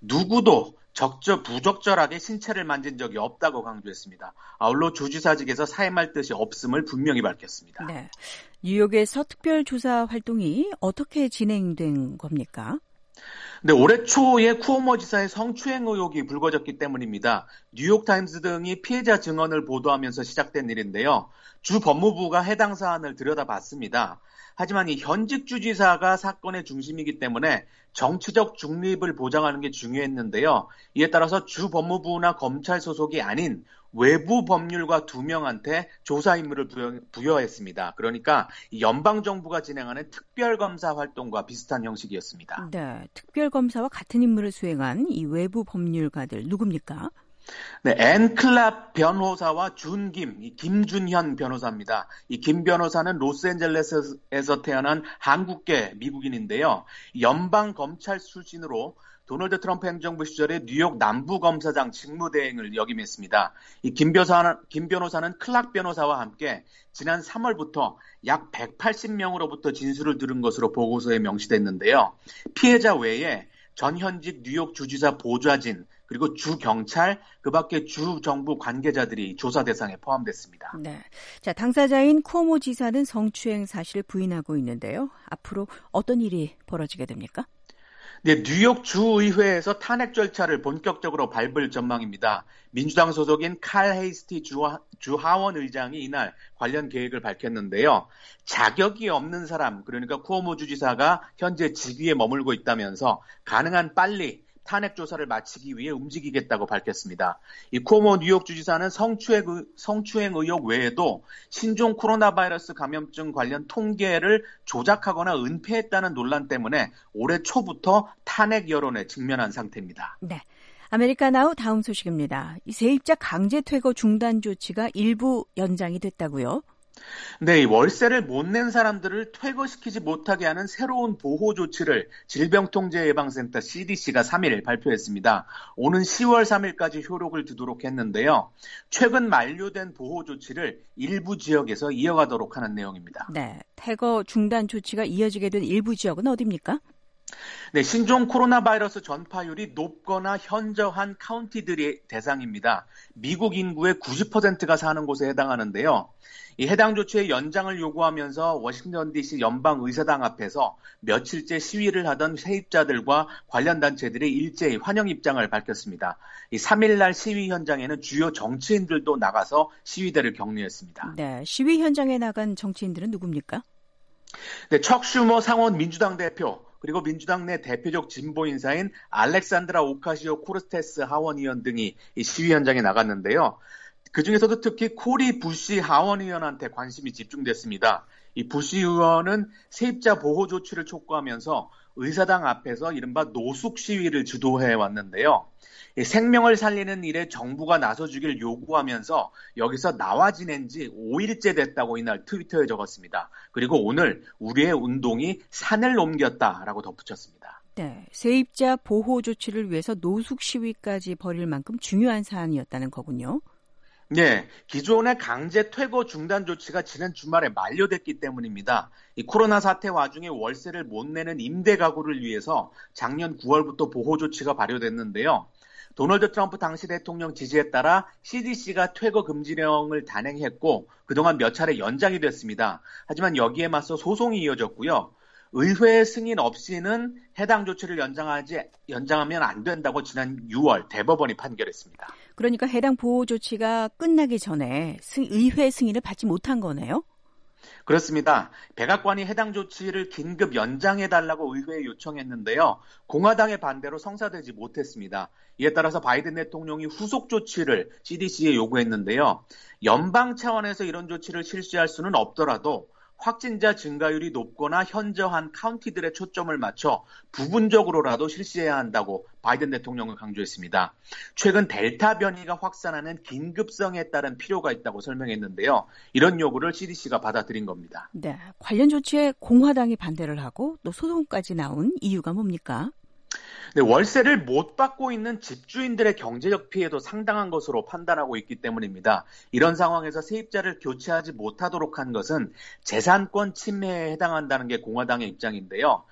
누구도 부적절하게 신체를 만진 적이 없다고 강조했습니다. 아울러 주지사직에서 사임할 뜻이 없음을 분명히 밝혔습니다. 네, 뉴욕에서 특별조사 활동이 어떻게 진행된 겁니까? 네, 올해 초에 쿠오모 지사의 성추행 의혹이 불거졌기 때문입니다. 뉴욕타임스 등이 피해자 증언을 보도하면서 시작된 일인데요. 주 법무부가 해당 사안을 들여다봤습니다. 하지만 이 현직 주지사가 사건의 중심이기 때문에 정치적 중립을 보장하는 게 중요했는데요. 이에 따라서 주 법무부나 검찰 소속이 아닌 외부 법률가 2명한테 조사 임무를 부여했습니다. 그러니까 연방정부가 진행하는 특별검사 활동과 비슷한 형식이었습니다. 네, 특별검사와 같은 임무를 수행한 이 외부 법률가들 누굽니까? 네, 앤 클랍 변호사와 김준현 변호사입니다. 이 김 변호사는 로스앤젤레스에서 태어난 한국계 미국인인데요. 연방 검찰 출신으로 도널드 트럼프 행정부 시절에 뉴욕 남부검사장 직무대행을 역임했습니다. 이 김 변호사는 클락 변호사와 함께 지난 3월부터 약 180명으로부터 진술을 들은 것으로 보고서에 명시됐는데요. 피해자 외에 전 현직 뉴욕 주지사 보좌진 그리고 주경찰, 그밖에 주정부 관계자들이 조사 대상에 포함됐습니다. 네, 자 당사자인 쿠오모 지사는 성추행 사실을 부인하고 있는데요. 앞으로 어떤 일이 벌어지게 됩니까? 네, 뉴욕 주의회에서 탄핵 절차를 본격적으로 밟을 전망입니다. 민주당 소속인 칼 헤이스티 주 하원 의장이 이날 관련 계획을 밝혔는데요. 자격이 없는 사람, 그러니까 쿠오모 주지사가 현재 직위에 머물고 있다면서 가능한 빨리 탄핵 조사를 마치기 위해 움직이겠다고 밝혔습니다. 이 쿠오모 뉴욕 주지사는 성추행 의혹 외에도 신종 코로나 바이러스 감염증 관련 통계를 조작하거나 은폐했다는 논란 때문에 올해 초부터 탄핵 여론에 직면한 상태입니다. 네, 아메리카나우 다음 소식입니다. 이 세입자 강제 퇴거 중단 조치가 일부 연장이 됐다고요? 네, 이 월세를 못 낸 사람들을 퇴거시키지 못하게 하는 새로운 보호 조치를 질병통제예방센터 CDC가 3일 발표했습니다. 오는 10월 3일까지 효력을 두도록 했는데요. 최근 만료된 보호 조치를 일부 지역에서 이어가도록 하는 내용입니다. 네, 퇴거 중단 조치가 이어지게 된 일부 지역은 어디입니까? 네, 신종 코로나 바이러스 전파율이 높거나 현저한 카운티들이 대상입니다. 미국 인구의 90%가 사는 곳에 해당하는데요. 이 해당 조치의 연장을 요구하면서 워싱턴 DC 연방의사당 앞에서 며칠째 시위를 하던 세입자들과 관련 단체들이 일제히 환영 입장을 밝혔습니다. 이 3일날 시위 현장에는 주요 정치인들도 나가서 시위대를 격려했습니다. 네, 시위 현장에 나간 정치인들은 누굽니까? 네, 척 슈머 상원 민주당 대표, 그리고 민주당 내 대표적 진보 인사인 알렉산드라 오카시오 코르테스 하원 의원 등이 이 시위 현장에 나갔는데요. 그중에서도 특히 코리 부시 하원 의원한테 관심이 집중됐습니다. 이 부시 의원은 세입자 보호 조치를 촉구하면서 의사당 앞에서 이른바 노숙 시위를 주도해 왔는데요. 생명을 살리는 일에 정부가 나서주길 요구하면서 여기서 나와 지낸 지 5일째 됐다고 이날 트위터에 적었습니다. 그리고 오늘 우리의 운동이 산을 옮겼다라고 덧붙였습니다. 네, 세입자 보호 조치를 위해서 노숙 시위까지 벌일 만큼 중요한 사안이었다는 거군요. 네, 기존의 강제 퇴거 중단 조치가 지난 주말에 만료됐기 때문입니다. 이 코로나 사태 와중에 월세를 못 내는 임대 가구를 위해서 작년 9월부터 보호 조치가 발효됐는데요. 도널드 트럼프 당시 대통령 지지에 따라 CDC가 퇴거 금지령을 단행했고 그동안 몇 차례 연장이 됐습니다. 하지만 여기에 맞서 소송이 이어졌고요. 의회 승인 없이는 해당 조치를 연장하면 안 된다고 지난 6월 대법원이 판결했습니다. 그러니까 해당 보호 조치가 끝나기 전에 의회 승인을 받지 못한 거네요? 그렇습니다. 백악관이 해당 조치를 긴급 연장해달라고 의회에 요청했는데요. 공화당의 반대로 성사되지 못했습니다. 이에 따라서 바이든 대통령이 후속 조치를 CDC에 요구했는데요. 연방 차원에서 이런 조치를 실시할 수는 없더라도 확진자 증가율이 높거나 현저한 카운티들의 초점을 맞춰 부분적으로라도 실시해야 한다고 바이든 대통령은 강조했습니다. 최근 델타 변이가 확산하는 긴급성에 따른 필요가 있다고 설명했는데요. 이런 요구를 CDC가 받아들인 겁니다. 네, 관련 조치에 공화당이 반대를 하고 또 소송까지 나온 이유가 뭡니까? 네, 월세를 못 받고 있는 집주인들의 경제적 피해도 상당한 것으로 판단하고 있기 때문입니다. 이런 상황에서 세입자를 교체하지 못하도록 한 것은 재산권 침해에 해당한다는 게 공화당의 입장인데요.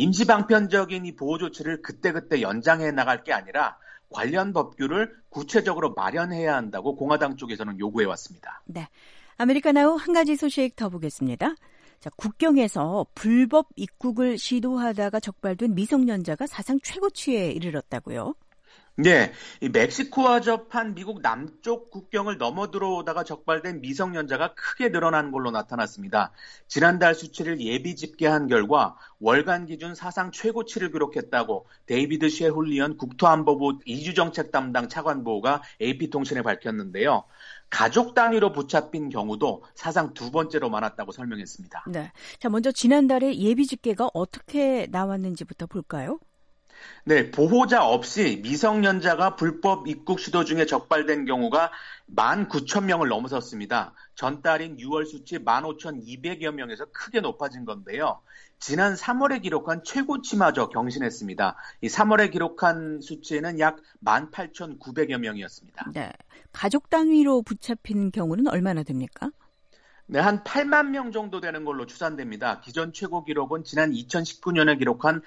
임시방편적인 이 보호 조치를 그때그때 연장해 나갈 게 아니라 관련 법규를 구체적으로 마련해야 한다고 공화당 쪽에서는 요구해 왔습니다. 네, 아메리카나우 한 가지 소식 더 보겠습니다. 자, 국경에서 불법 입국을 시도하다가 적발된 미성년자가 사상 최고치에 이르렀다고요? 네, 이 멕시코와 접한 미국 남쪽 국경을 넘어 들어오다가 적발된 미성년자가 크게 늘어난 걸로 나타났습니다. 지난달 수치를 예비 집계한 결과 월간 기준 사상 최고치를 기록했다고 데이비드 셰훌리언 국토안보부 이주정책 담당 차관보가 AP통신에 밝혔는데요. 가족 단위로 붙잡힌 경우도 사상 두 번째로 많았다고 설명했습니다. 네, 자 먼저 지난달에 예비 집계가 어떻게 나왔는지부터 볼까요? 네, 보호자 없이 미성년자가 불법 입국 시도 중에 적발된 경우가 19,000명을 넘어섰습니다. 전달인 6월 수치 15,200여 명에서 크게 높아진 건데요. 지난 3월에 기록한 최고치마저 경신했습니다. 이 3월에 기록한 수치는 약 18,900여 명이었습니다. 네, 가족 단위로 붙잡힌 경우는 얼마나 됩니까? 네, 한 8만 명 정도 되는 걸로 추산됩니다. 기존 최고 기록은 지난 2019년에 기록한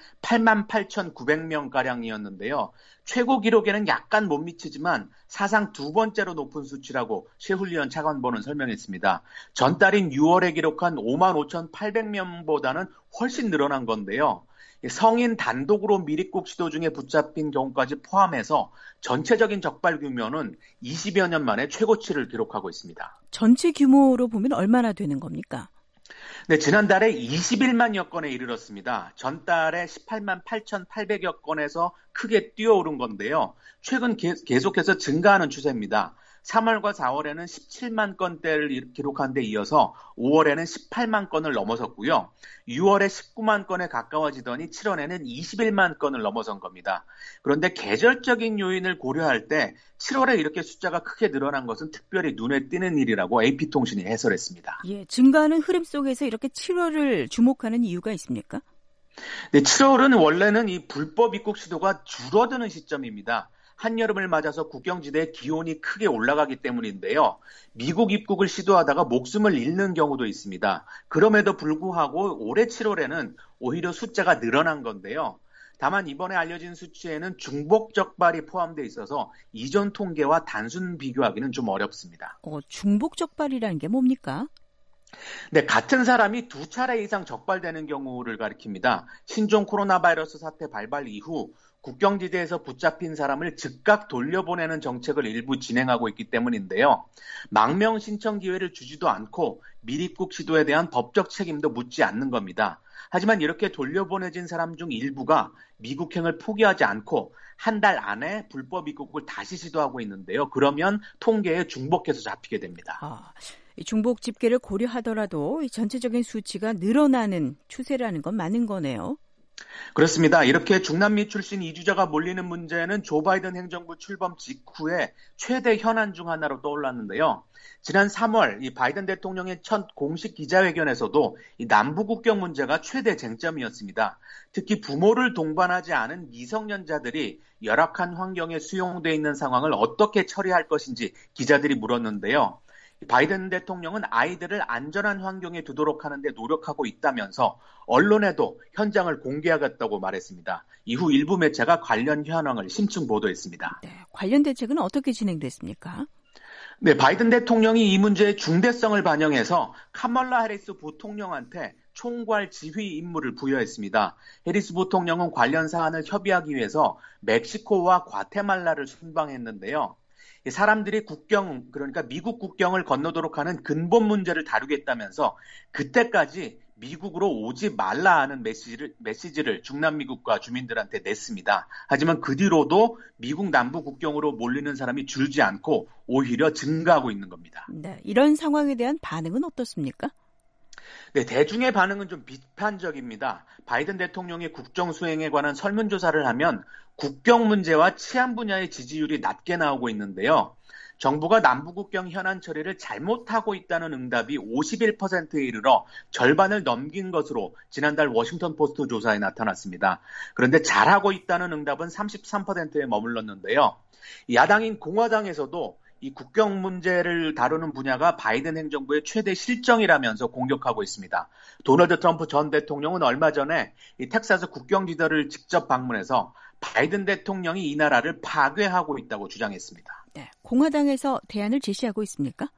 88,900명가량이었는데요. 최고 기록에는 약간 못 미치지만 사상 두 번째로 높은 수치라고 셰훌리언 차관보는 설명했습니다. 전달인 6월에 기록한 55,800명보다는 훨씬 늘어난 건데요. 성인 단독으로 미입국 시도 중에 붙잡힌 경우까지 포함해서 전체적인 적발 규모는 20여 년 만에 최고치를 기록하고 있습니다. 전체 규모로 보면 얼마나 되는 겁니까? 네, 지난달에 21만여 건에 이르렀습니다. 전달에 18만 8,800여 건에서 크게 뛰어오른 건데요. 최근 계속해서 증가하는 추세입니다. 3월과 4월에는 17만 건대를 기록한 데 이어서 5월에는 18만 건을 넘어섰고요. 6월에 19만 건에 가까워지더니 7월에는 21만 건을 넘어선 겁니다. 그런데 계절적인 요인을 고려할 때 7월에 이렇게 숫자가 크게 늘어난 것은 특별히 눈에 띄는 일이라고 AP통신이 해설했습니다. 예, 증가하는 흐름 속에서 이렇게 7월을 주목하는 이유가 있습니까? 네, 7월은 원래는 이 불법 입국 시도가 줄어드는 시점입니다. 한여름을 맞아서 국경지대의 기온이 크게 올라가기 때문인데요. 미국 입국을 시도하다가 목숨을 잃는 경우도 있습니다. 그럼에도 불구하고 올해 7월에는 오히려 숫자가 늘어난 건데요. 다만 이번에 알려진 수치에는 중복 적발이 포함되어 있어서 이전 통계와 단순 비교하기는 좀 어렵습니다. 중복 적발이라는 게 뭡니까? 네, 같은 사람이 2차례 이상 적발되는 경우를 가리킵니다. 신종 코로나 바이러스 사태 발발 이후 국경지대에서 붙잡힌 사람을 즉각 돌려보내는 정책을 일부 진행하고 있기 때문인데요. 망명 신청 기회를 주지도 않고 밀입국 시도에 대한 법적 책임도 묻지 않는 겁니다. 하지만 이렇게 돌려보내진 사람 중 일부가 미국행을 포기하지 않고 한 달 안에 불법 입국을 다시 시도하고 있는데요. 그러면 통계에 중복해서 잡히게 됩니다. 중복 집계를 고려하더라도 전체적인 수치가 늘어나는 추세라는 건 맞는 거네요. 그렇습니다. 이렇게 중남미 출신 이주자가 몰리는 문제는 조 바이든 행정부 출범 직후에 최대 현안 중 하나로 떠올랐는데요. 지난 3월 이 바이든 대통령의 첫 공식 기자회견에서도 이 남부 국경 문제가 최대 쟁점이었습니다. 특히 부모를 동반하지 않은 미성년자들이 열악한 환경에 수용돼 있는 상황을 어떻게 처리할 것인지 기자들이 물었는데요. 바이든 대통령은 아이들을 안전한 환경에 두도록 하는데 노력하고 있다면서 언론에도 현장을 공개하겠다고 말했습니다. 이후 일부 매체가 관련 현황을 심층 보도했습니다. 네, 관련 대책은 어떻게 진행됐습니까? 네, 바이든 대통령이 이 문제의 중대성을 반영해서 카멀라 해리스 부통령한테 총괄 지휘 임무를 부여했습니다. 해리스 부통령은 관련 사안을 협의하기 위해서 멕시코와 과테말라를 순방했는데요. 사람들이 그러니까 미국 국경을 건너도록 하는 근본 문제를 다루겠다면서 그때까지 미국으로 오지 말라 하는 메시지를 중남미국가 주민들한테 냈습니다. 하지만 그 뒤로도 미국 남부 국경으로 몰리는 사람이 줄지 않고 오히려 증가하고 있는 겁니다. 네, 이런 상황에 대한 반응은 어떻습니까? 네, 대중의 반응은 좀 비판적입니다. 바이든 대통령의 국정 수행에 관한 설문조사를 하면 국경 문제와 치안 분야의 지지율이 낮게 나오고 있는데요. 정부가 남부국경 현안 처리를 잘못하고 있다는 응답이 51%에 이르러 절반을 넘긴 것으로 지난달 워싱턴 포스트 조사에 나타났습니다. 그런데 잘하고 있다는 응답은 33%에 머물렀는데요. 야당인 공화당에서도 이 국경 문제를 다루는 분야가 바이든 행정부의 최대 실정이라면서 공격하고 있습니다. 도널드 트럼프 전 대통령은 얼마 전에 이 텍사스 국경지대를 직접 방문해서 바이든 대통령이 이 나라를 파괴하고 있다고 주장했습니다. 네, 공화당에서 대안을 제시하고 있습니까?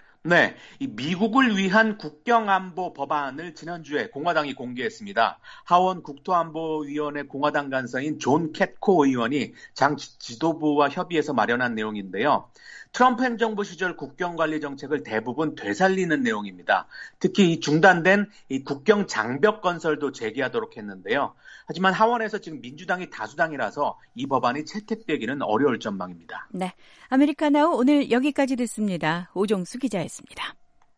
네, 이 미국을 위한 국경안보 법안을 지난주에 공화당이 공개했습니다. 하원 국토안보위원회 공화당 간사인 존 캣코 의원이 장 지도부와 협의해서 마련한 내용인데요. 트럼프 행정부 시절 국경관리 정책을 대부분 되살리는 내용입니다. 특히 이 중단된 이 국경 장벽 건설도 재개하도록 했는데요. 하지만 하원에서 지금 민주당이 다수당이라서 이 법안이 채택되기는 어려울 전망입니다. 네, 아메리카나우 오늘 여기까지 듣습니다. 오종수 기자였습니다.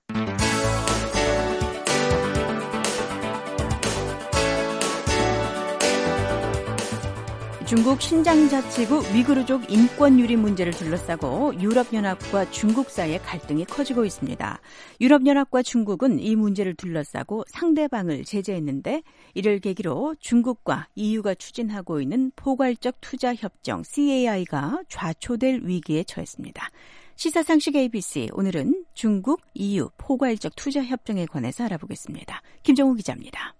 중국 신장자치구 위구르족 인권 유린 문제를 둘러싸고 유럽연합과 중국 사이의 갈등이 커지고 있습니다. 유럽연합과 중국은 이 문제를 둘러싸고 상대방을 제재했는데 이를 계기로 중국과 EU가 추진하고 있는 포괄적 투자협정 CAI가 좌초될 위기에 처했습니다. 시사상식 ABC, 오늘은 중국, EU 포괄적 투자협정에 관해서 알아보겠습니다. 김정우 기자입니다.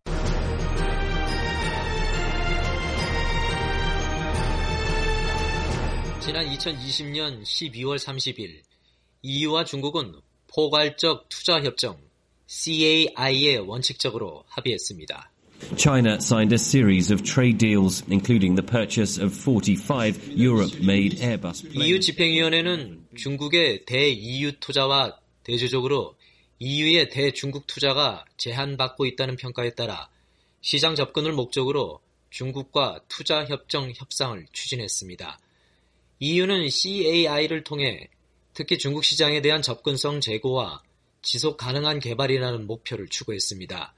지난 2020년 12월 30일 EU와 중국은 포괄적 투자협정 CAI에 원칙적으로 합의했습니다. China signed a series of trade deals, including the purchase of 45 Europe-made Airbus planes. EU 집행위원회는 중국의 대-EU 투자와 대조적으로 EU의 대-중국 투자가 제한받고 있다는 평가에 따라 시장 접근을 목적으로 중국과 투자협정 협상을 추진했습니다. EU는 CAI를 통해 특히 중국 시장에 대한 접근성 제고와 지속 가능한 개발이라는 목표를 추구했습니다.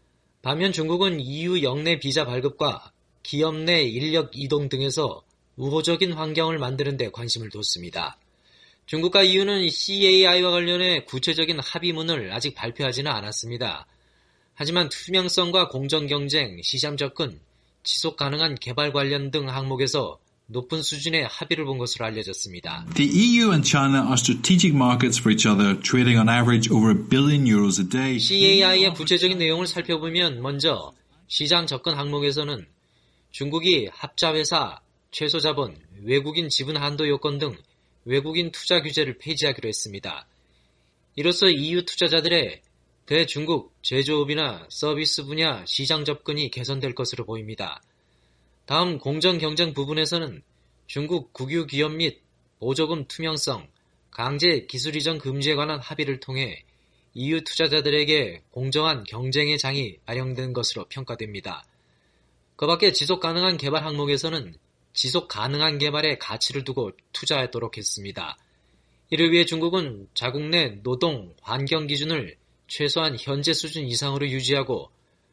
반면 중국은 EU 영내 비자 발급과 기업 내 인력 이동 등에서 우호적인 환경을 만드는 데 관심을 뒀습니다. 중국과 EU는 CAI와 관련해 구체적인 합의문을 아직 발표하지는 않았습니다. 하지만 투명성과 공정경쟁, 시장 접근, 지속 가능한 개발 관련 등 항목에서 높은 수준의 합의를 본 것으로 알려졌습니다. The EU and China are strategic markets for each other, trading on average over €1 billion a day. CAI의 구체적인 내용을 살펴보면 먼저 시장 접근 항목에서는 중국이 합자회사, 최소자본, 외국인 지분 한도 요건 등 외국인 투자 규제를 폐지하기로 했습니다. 이로써 EU 투자자들의 대중국 제조업이나 서비스 분야 시장 접근이 개선될 것으로 보입니다. 다음 공정경쟁 부분에서는 중국 국유 기업 및 보조금 투명성, 강제 기술 이전 금지에 관한 합의를 통해 EU 투자자들에게 공정한 경쟁의 장이 마련된 것으로 평가됩니다. 그 밖에 지속 가능한 개발 항목에서는 지속 가능한 개발에 가치를 두고 투자하도록 했습니다. 이를 위해 중국은 자국 내 노동, 환경 기준을 최소한 현재 수준 이상으로 유지하고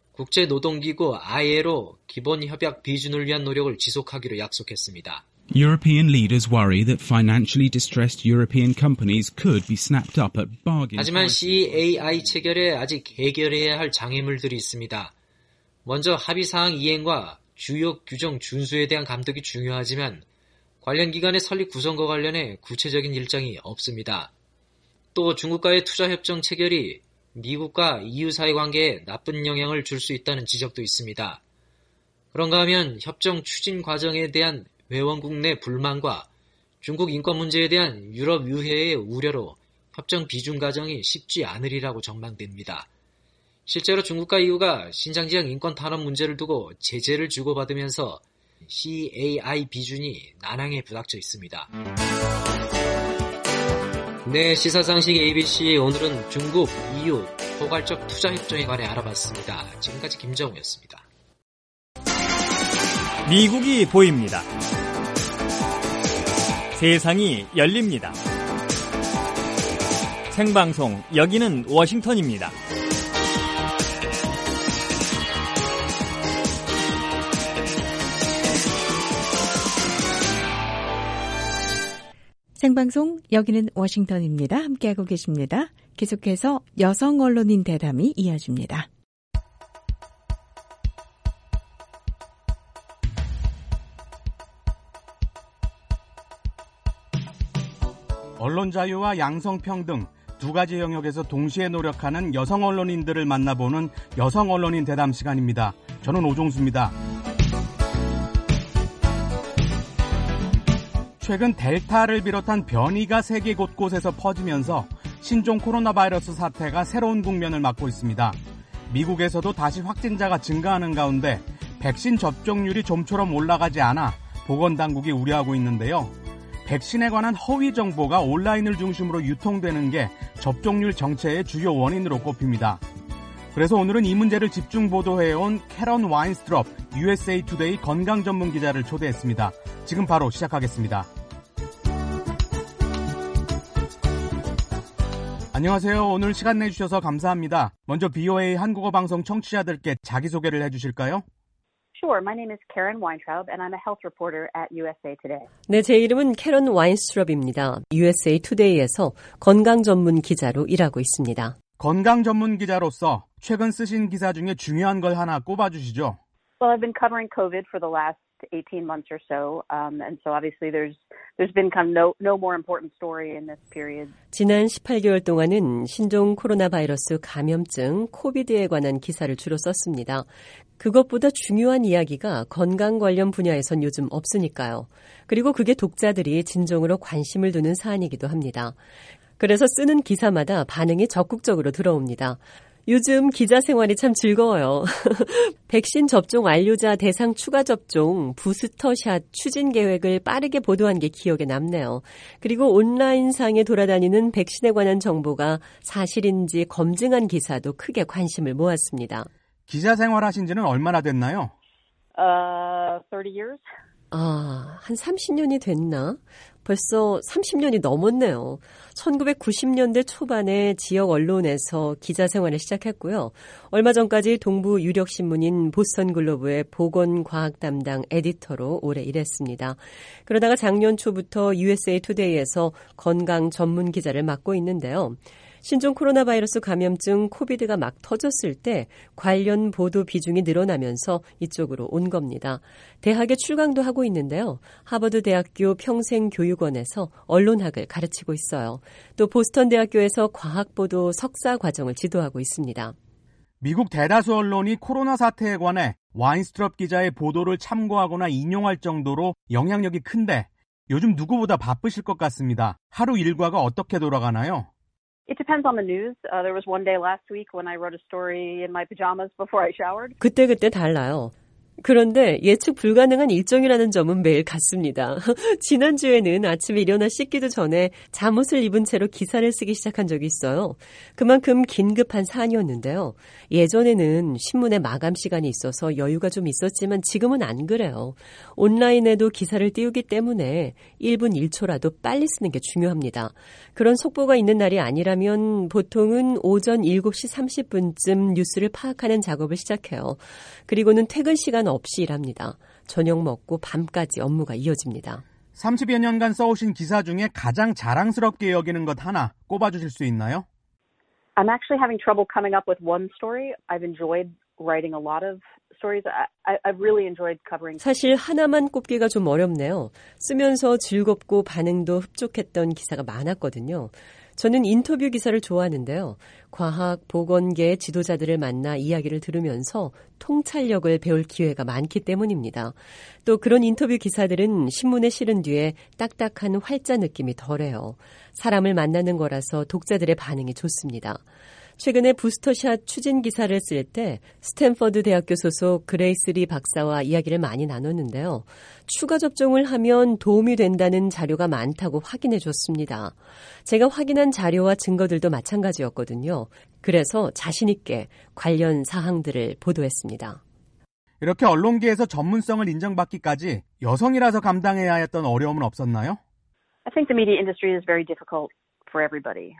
국제노동기구 ILO 기본 협약 비준을 위한 노력을 지속하기로 약속했습니다. European leaders worry that financially distressed European companies could be snapped up at bargain. 하지만 CAI 체결에 아직 해결해야 할 장애물들이 있습니다. 먼저 합의사항 이행과 주요 규정 준수에 대한 감독이 중요하지만 관련 기관의 설립 구성과 관련해 구체적인 일정이 없습니다. 또 중국과의 투자협정 체결이 미국과 EU 사이 관계에 나쁜 영향을 줄 수 있다는 지적도 있습니다. 그런가 하면 협정 추진 과정에 대한 회원국 내 불만과 중국 인권 문제에 대한 유럽 의회의 우려로 협정 비준 과정이 쉽지 않으리라고 전망됩니다. 실제로 중국과 EU가 신장지역 인권 탄압 문제를 두고 제재를 주고받으면서 CAI 비준이 난항에 부닥쳐 있습니다. 네, 시사상식 ABC 오늘은 중국, EU 포괄적 투자협정에 관해 알아봤습니다. 지금까지 김정우였습니다. 미국이 보입니다. 세상이 열립니다. 생방송, 여기는 워싱턴입니다. 생방송 여기는 워싱턴입니다. 함께하고 계십니다. 계속해서 여성 언론인 대담이 이어집니다. 언론 자유와 양성평등 두 가지 영역에서 동시에 노력하는 여성 언론인들을 만나보는 여성 언론인 대담 시간입니다. 저는 오종수입니다. 최근 델타를 비롯한 변이가 세계 곳곳에서 퍼지면서 신종 코로나 바이러스 사태가 새로운 국면을 맞고 있습니다. 미국에서도 다시 확진자가 증가하는 가운데 백신 접종률이 좀처럼 올라가지 않아 보건당국이 우려하고 있는데요. 백신에 관한 허위 정보가 온라인을 중심으로 유통되는 게 접종률 정체의 주요 원인으로 꼽힙니다. 그래서 오늘은 이 문제를 집중 보도해온 캐런 와인스트럽 USA 투데이 건강 전문 기자를 초대했습니다. 지금 바로 시작하겠습니다. 안녕하세요. 오늘 시간 내주셔서 감사합니다. 먼저 BOA 한국어 방송 청취자들께 자기소개를 해주실까요? Sure. My name is Karen Weintraub, and I'm a health reporter at USA Today. 네, 제 이름은 캐런 와인스트럽입니다. USA Today에서 건강 전문 기자로 일하고 있습니다. 건강 전문 기자로서 최근 쓰신 기사 중에 중요한 걸 하나 꼽아주시죠. Well, I've been covering COVID for the last 18 months or so, and so obviously there's been kind of no more important story in this period. 지난 18개월 동안은 신종 코로나 바이러스 감염증 코비드에 관한 기사를 주로 썼습니다. 그것보다 중요한 이야기가 건강 관련 분야에선 요즘 없으니까요. 그리고 그게 독자들이 진정으로 관심을 두는 사안이기도 합니다. 그래서 쓰는 기사마다 반응이 적극적으로 들어옵니다. 요즘 기자 생활이 참 즐거워요. 백신 접종 완료자 대상 추가 접종 부스터샷 추진 계획을 빠르게 보도한 게 기억에 남네요. 그리고 온라인상에 돌아다니는 백신에 관한 정보가 사실인지 검증한 기사도 크게 관심을 모았습니다. 기자 생활하신 지는 얼마나 됐나요? 30 years. 한 30년이 됐나? 벌써 30년이 넘었네요. 1990년대 초반에 지역 언론에서 기자 생활을 시작했고요. 얼마 전까지 동부 유력 신문인 보스턴 글로브의 보건과학 담당 에디터로 오래 일했습니다. 그러다가 작년 초부터 USA 투데이에서 건강 전문 기자를 맡고 있는데요. 신종 코로나 바이러스 감염증 코비드가 막 터졌을 때 관련 보도 비중이 늘어나면서 이쪽으로 온 겁니다. 대학에 출강도 하고 있는데요. 하버드 대학교 평생교육원에서 언론학을 가르치고 있어요. 또 보스턴 대학교에서 과학보도 석사 과정을 지도하고 있습니다. 미국 대다수 언론이 코로나 사태에 관해 와인스트럽 기자의 보도를 참고하거나 인용할 정도로 영향력이 큰데 요즘 누구보다 바쁘실 것 같습니다. 하루 일과가 어떻게 돌아가나요? It depends on the news. There was one day last week when I wrote a story in my pajamas before I showered. 그때 달라요. 그런데 예측 불가능한 일정이라는 점은 매일 같습니다. 지난주에는 아침에 일어나 씻기도 전에 잠옷을 입은 채로 기사를 쓰기 시작한 적이 있어요. 그만큼 긴급한 사안이었는데요. 예전에는 신문에 마감 시간이 있어서 여유가 좀 있었지만 지금은 안 그래요. 온라인에도 기사를 띄우기 때문에 1분 1초라도 빨리 쓰는 게 중요합니다. 그런 속보가 있는 날이 아니라면 보통은 오전 7시 30분쯤 뉴스를 파악하는 작업을 시작해요. 그리고는 퇴근 시간 없이 일합니다. 저녁 먹고 밤까지 업무가 이어집니다. 30여 년간 써오신 기사 중에 가장 자랑스럽게 여기는 것 하나 꼽아주실 수 있나요? I'm actually having trouble coming up with one story. I've enjoyed writing a lot of stories. I've really enjoyed covering. 사실 하나만 꼽기가 좀 어렵네요. 쓰면서 즐겁고 반응도 흡족했던 기사가 많았거든요. 저는 인터뷰 기사를 좋아하는데요. 과학, 보건계 지도자들을 만나 이야기를 들으면서 통찰력을 배울 기회가 많기 때문입니다. 또 그런 인터뷰 기사들은 신문에 실은 뒤에 딱딱한 활자 느낌이 덜해요. 사람을 만나는 거라서 독자들의 반응이 좋습니다. 최근에 부스터샷 추진 기사를 쓸 때 스탠퍼드 대학교 소속 그레이스 리 박사와 이야기를 많이 나눴는데요. 추가 접종을 하면 도움이 된다는 자료가 많다고 확인해 줬습니다. 제가 확인한 자료와 증거들도 마찬가지였거든요. 그래서 자신 있게 관련 사항들을 보도했습니다. 이렇게 언론계에서 전문성을 인정받기까지 여성이라서 감당해야 했던 어려움은 없었나요? I think the media industry is very difficult for everybody.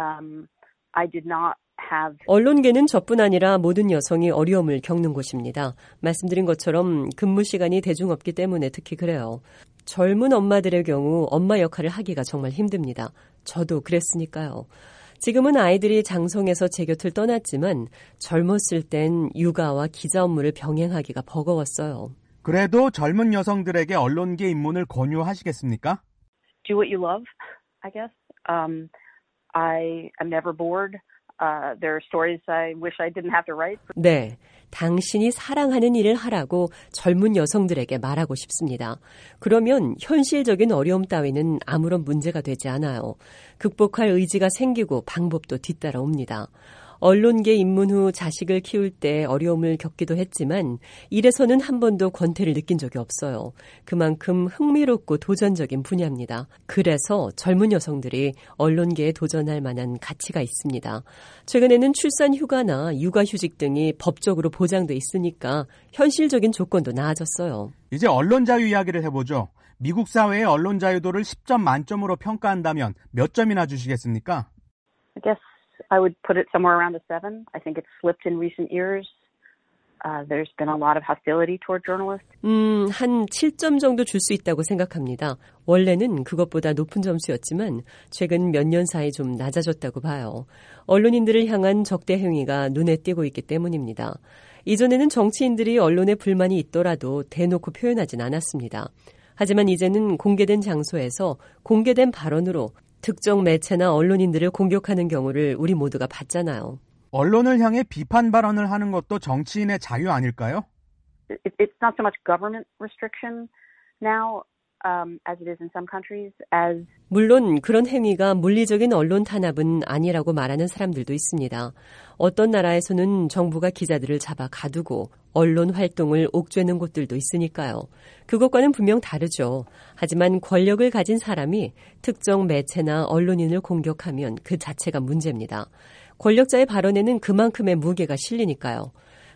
I did not 언론계는 저뿐 아니라 모든 여성이 어려움을 겪는 곳입니다. 말씀드린 것처럼 근무 시간이 대중 없기 때문에 특히 그래요. 젊은 엄마들의 경우 엄마 역할을 하기가 정말 힘듭니다. 저도 그랬으니까요. 지금은 아이들이 장성해서 제 곁을 떠났지만 젊었을 땐 육아와 기자 업무를 병행하기가 버거웠어요. 그래도 젊은 여성들에게 언론계 입문을 권유하시겠습니까? Do what you love, I guess. I am never bored. There are stories I wish I didn't have to write. 네, 당신이 사랑하는 일을 하라고 젊은 여성들에게 말하고 싶습니다. 그러면 현실적인 어려움 따위는 아무런 문제가 되지 않아요. 극복할 의지가 생기고 방법도 뒤따라옵니다. 언론계 입문 후 자식을 키울 때 어려움을 겪기도 했지만 일에서는 한 번도 권태를 느낀 적이 없어요. 그만큼 흥미롭고 도전적인 분야입니다. 그래서 젊은 여성들이 언론계에 도전할 만한 가치가 있습니다. 최근에는 출산 휴가나 육아휴직 등이 법적으로 보장돼 있으니까 현실적인 조건도 나아졌어요. 이제 언론 자유 이야기를 해보죠. 미국 사회의 언론 자유도를 10점 만점으로 평가한다면 몇 점이나 주시겠습니까? I guess I would put it somewhere around a 7. I think it's slipped in recent years. There's been a lot of hostility toward journalists. 한 7점 정도 줄 수 있다고 생각합니다. 원래는 그것보다 높은 점수였지만 최근 몇 년 사이 좀 낮아졌다고 봐요. 언론인들을 향한 적대 행위가 눈에 띄고 있기 때문입니다. 이전에는 정치인들이 언론에 불만이 있더라도 대놓고 표현하진 않았습니다. 하지만 이제는 공개된 장소에서 공개된 발언으로 특정 매체나 언론인들을 공격하는 경우를 우리 모두가 봤잖아요. 언론을 향해 비판 발언을 하는 것도 정치인의 자유 아닐까요? It's not so much government restriction now as it is in some countries. 물론 그런 행위가 물리적인 언론 탄압은 아니라고 말하는 사람들도 있습니다. 어떤 나라에서는 정부가 기자들을 잡아 가두고 언론 활동을 옥죄는 곳들도 있으니까요. 그것과는 분명 다르죠. 하지만 권력을 가진 사람이 특정 매체나 언론인을 공격하면 그 자체가 문제입니다. 권력자의 발언에는 그만큼의 무게가 실리니까요.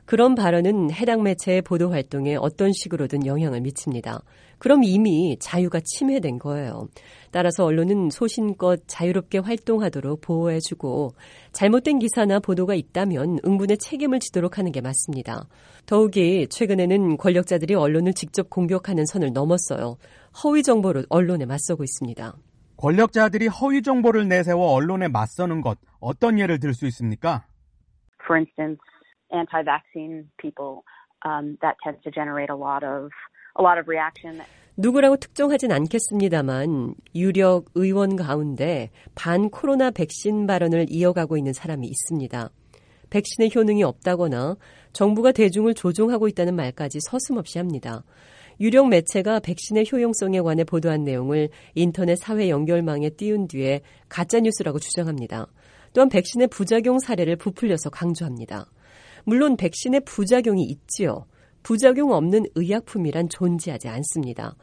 그런 발언은 해당 매체의 보도 활동에 어떤 식으로든 영향을 미칩니다. 그럼 이미 자유가 침해된 거예요. 따라서 언론은 소신껏 자유롭게 활동하도록 보호해주고 잘못된 기사나 보도가 있다면 응분의 책임을 지도록 하는 게 맞습니다. 더욱이 최근에는 권력자들이 언론을 직접 공격하는 선을 넘었어요. 허위 정보로 언론에 맞서고 있습니다. 권력자들이 허위 정보를 내세워 언론에 맞서는 것, 어떤 예를 들 수 있습니까? For instance, anti-vaccine people, that tends to generate a lot of reaction. 누구라고 특정하진 않겠습니다만 유력 의원 가운데 반코로나 백신 발언을 이어가고 있는 사람이 있습니다. 백신의 효능이 없다거나 정부가 대중을 조종하고 있다는 말까지 서슴없이 합니다. 유력 매체가 백신의 효용성에 관해 보도한 내용을 인터넷 사회 연결망에 띄운 뒤에 가짜뉴스라고 주장합니다. 또한 백신의 부작용 사례를 부풀려서 강조합니다. 물론 백신의 부작용이 있지요. 부작용 없는 의약품이란 존재하지 않습니다.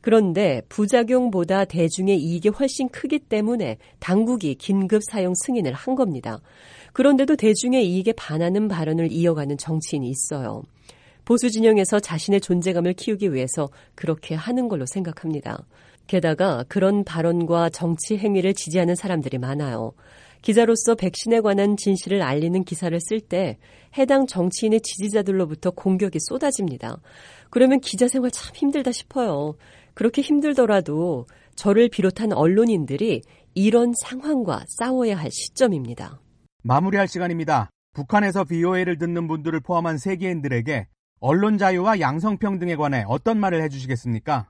그런데 부작용보다 대중의 이익이 훨씬 크기 때문에 당국이 긴급 사용 승인을 한 겁니다. 그런데도 대중의 이익에 반하는 발언을 이어가는 정치인이 있어요. 보수 진영에서 자신의 존재감을 키우기 위해서 그렇게 하는 걸로 생각합니다. 게다가 그런 발언과 정치 행위를 지지하는 사람들이 많아요. 기자로서 백신에 관한 진실을 알리는 기사를 쓸 때 해당 정치인의 지지자들로부터 공격이 쏟아집니다. 그러면 기자 생활 참 힘들다 싶어요. 그렇게 힘들더라도 저를 비롯한 언론인들이 이런 상황과 싸워야 할 시점입니다. 마무리할 시간입니다. 북한에서 VOA를 듣는 분들을 포함한 세계인들에게 언론 자유와 양성평등에 관해 어떤 말을 해주시겠습니까?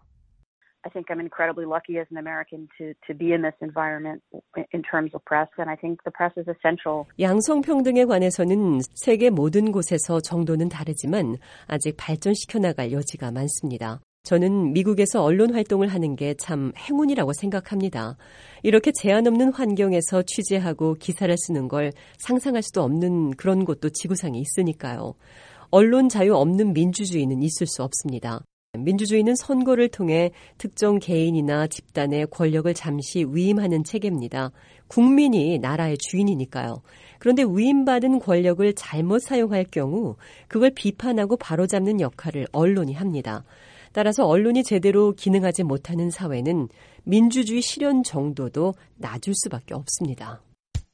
I think I'm incredibly lucky as an American to be in this environment in terms of press, and I think the press is essential. 양성평등에 관해서는 세계 모든 곳에서 정도는 다르지만 아직 발전시켜 나갈 여지가 많습니다. 저는 미국에서 언론 활동을 하는 게 참 행운이라고 생각합니다. 이렇게 제한 없는 환경에서 취재하고 기사를 쓰는 걸 상상할 수도 없는 그런 곳도 지구상에 있으니까요. 언론 자유 없는 민주주의는 있을 수 없습니다. 민주주의는 선거를 통해 특정 개인이나 집단의 권력을 잠시 위임하는 체계입니다. 국민이 나라의 주인이니까요. 그런데 위임받은 권력을 잘못 사용할 경우 그걸 비판하고 바로잡는 역할을 언론이 합니다. 따라서 언론이 제대로 기능하지 못하는 사회는 민주주의 실현 정도도 낮을 수밖에 없습니다.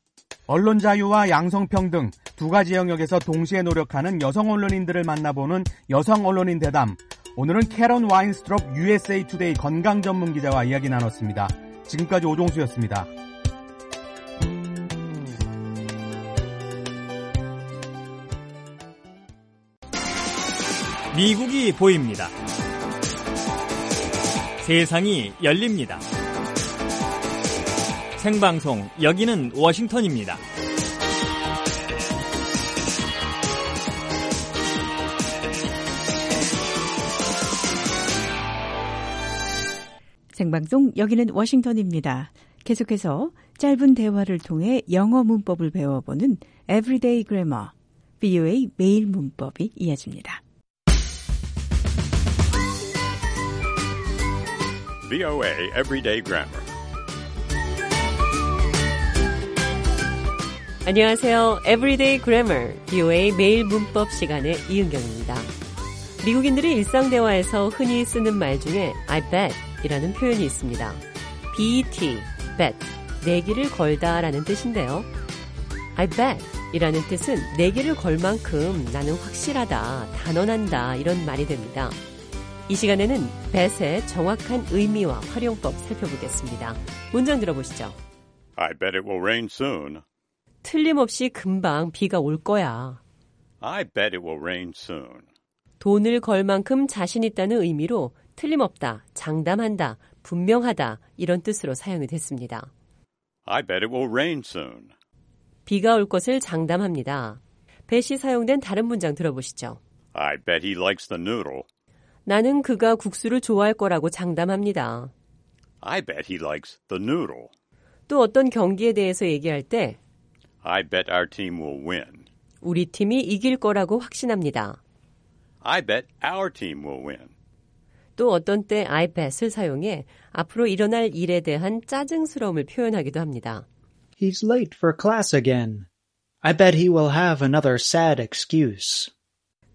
언론 자유와 양성평등 두 가지 영역에서 동시에 노력하는 여성 언론인들을 만나보는 여성 언론인 대담. 오늘은 캐런 와인스트롭 USA 투데이 건강 전문 기자와 이야기 나눴습니다. 지금까지 오종수였습니다. 미국이 보입니다. 세상이 열립니다. 생방송, 여기는 워싱턴입니다. 생방송, 여기는 워싱턴입니다. 계속해서 짧은 대화를 통해 영어 문법을 배워보는 Everyday Grammar, VOA 매일 문법이 이어집니다. VOA Everyday Grammar. 안녕하세요. Everyday Grammar, VOA 매일 문법 시간의 이은경입니다. 미국인들이 일상 대화에서 흔히 쓰는 말 중에 I bet 이라는 표현이 있습니다. bet, bet, 내기를 걸다라는 뜻인데요. I bet 이라는 뜻은 내기를 걸 만큼 나는 확실하다, 단언한다 이런 말이 됩니다. 이 시간에는 bet의 정확한 의미와 활용법 살펴보겠습니다. 문장 들어보시죠. I bet it will rain soon. 틀림없이 금방 비가 올 거야. I bet it will rain soon. 돈을 걸 만큼 자신 있다는 의미로 틀림없다, 장담한다, 분명하다 이런 뜻으로 사용이 됐습니다. I bet it will rain soon. 비가 올 것을 장담합니다. bet이 사용된 다른 문장 들어보시죠. I bet he likes the noodle. 나는 그가 국수를 좋아할 거라고 장담합니다. I bet he likes the noodle. 또 어떤 경기에 대해서 얘기할 때 I bet our team will win. 우리 팀이 이길 거라고 확신합니다. I bet our team will win. 또 어떤 때 I bet을 사용해 앞으로 일어날 일에 대한 짜증스러움을 표현하기도 합니다. He's late for class again. I bet he will have another sad excuse.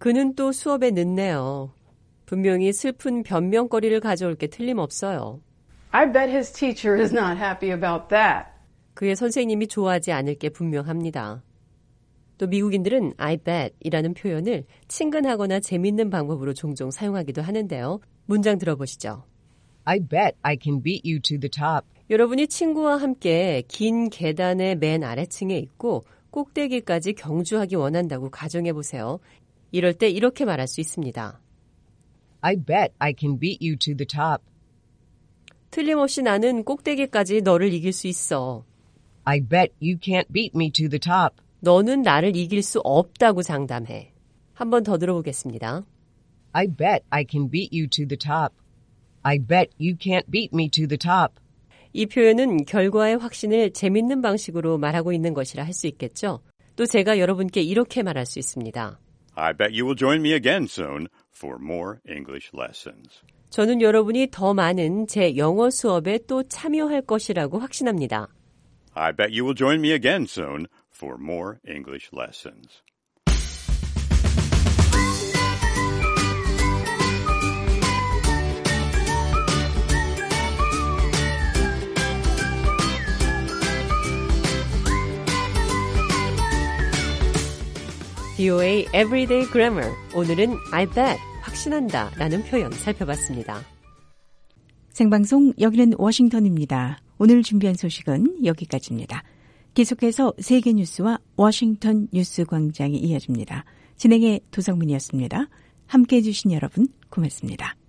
그는 또 수업에 늦네요. 분명히 슬픈 변명거리를 가져올 게 틀림없어요. I bet his teacher is not happy about that. 그의 선생님이 좋아하지 않을 게 분명합니다. 또 미국인들은 I bet 이라는 표현을 친근하거나 재밌는 방법으로 종종 사용하기도 하는데요. 문장 들어보시죠. I bet I can beat you to the top. 여러분이 친구와 함께 긴 계단의 맨 아래층에 있고 꼭대기까지 경주하기 원한다고 가정해 보세요. 이럴 때 이렇게 말할 수 있습니다. I bet I can beat you to the top. 틀림없이 나는 꼭대기까지 너를 이길 수 있어. I bet you can't beat me to the top. 너는 나를 이길 수 없다고 장담해. 한 번 더 들어보겠습니다. I bet I can beat you to the top. I bet you can't beat me to the top. 이 표현은 결과의 확신을 재밌는 방식으로 말하고 있는 것이라 할 수 있겠죠. 또 제가 여러분께 이렇게 말할 수 있습니다. I bet you will join me again soon for more English lessons. 저는 여러분이 더 많은 제 영어 수업에 또 참여할 것이라고 확신합니다. I bet you will join me again soon for more English lessons. VOA Everyday Grammar. 오늘은 I bet, 확신한다 라는 표현 살펴봤습니다. 생방송 여기는 워싱턴입니다. 오늘 준비한 소식은 여기까지입니다. 계속해서 세계 뉴스와 워싱턴 뉴스 광장이 이어집니다. 진행의 도성민이었습니다. 함께해 주신 여러분 고맙습니다.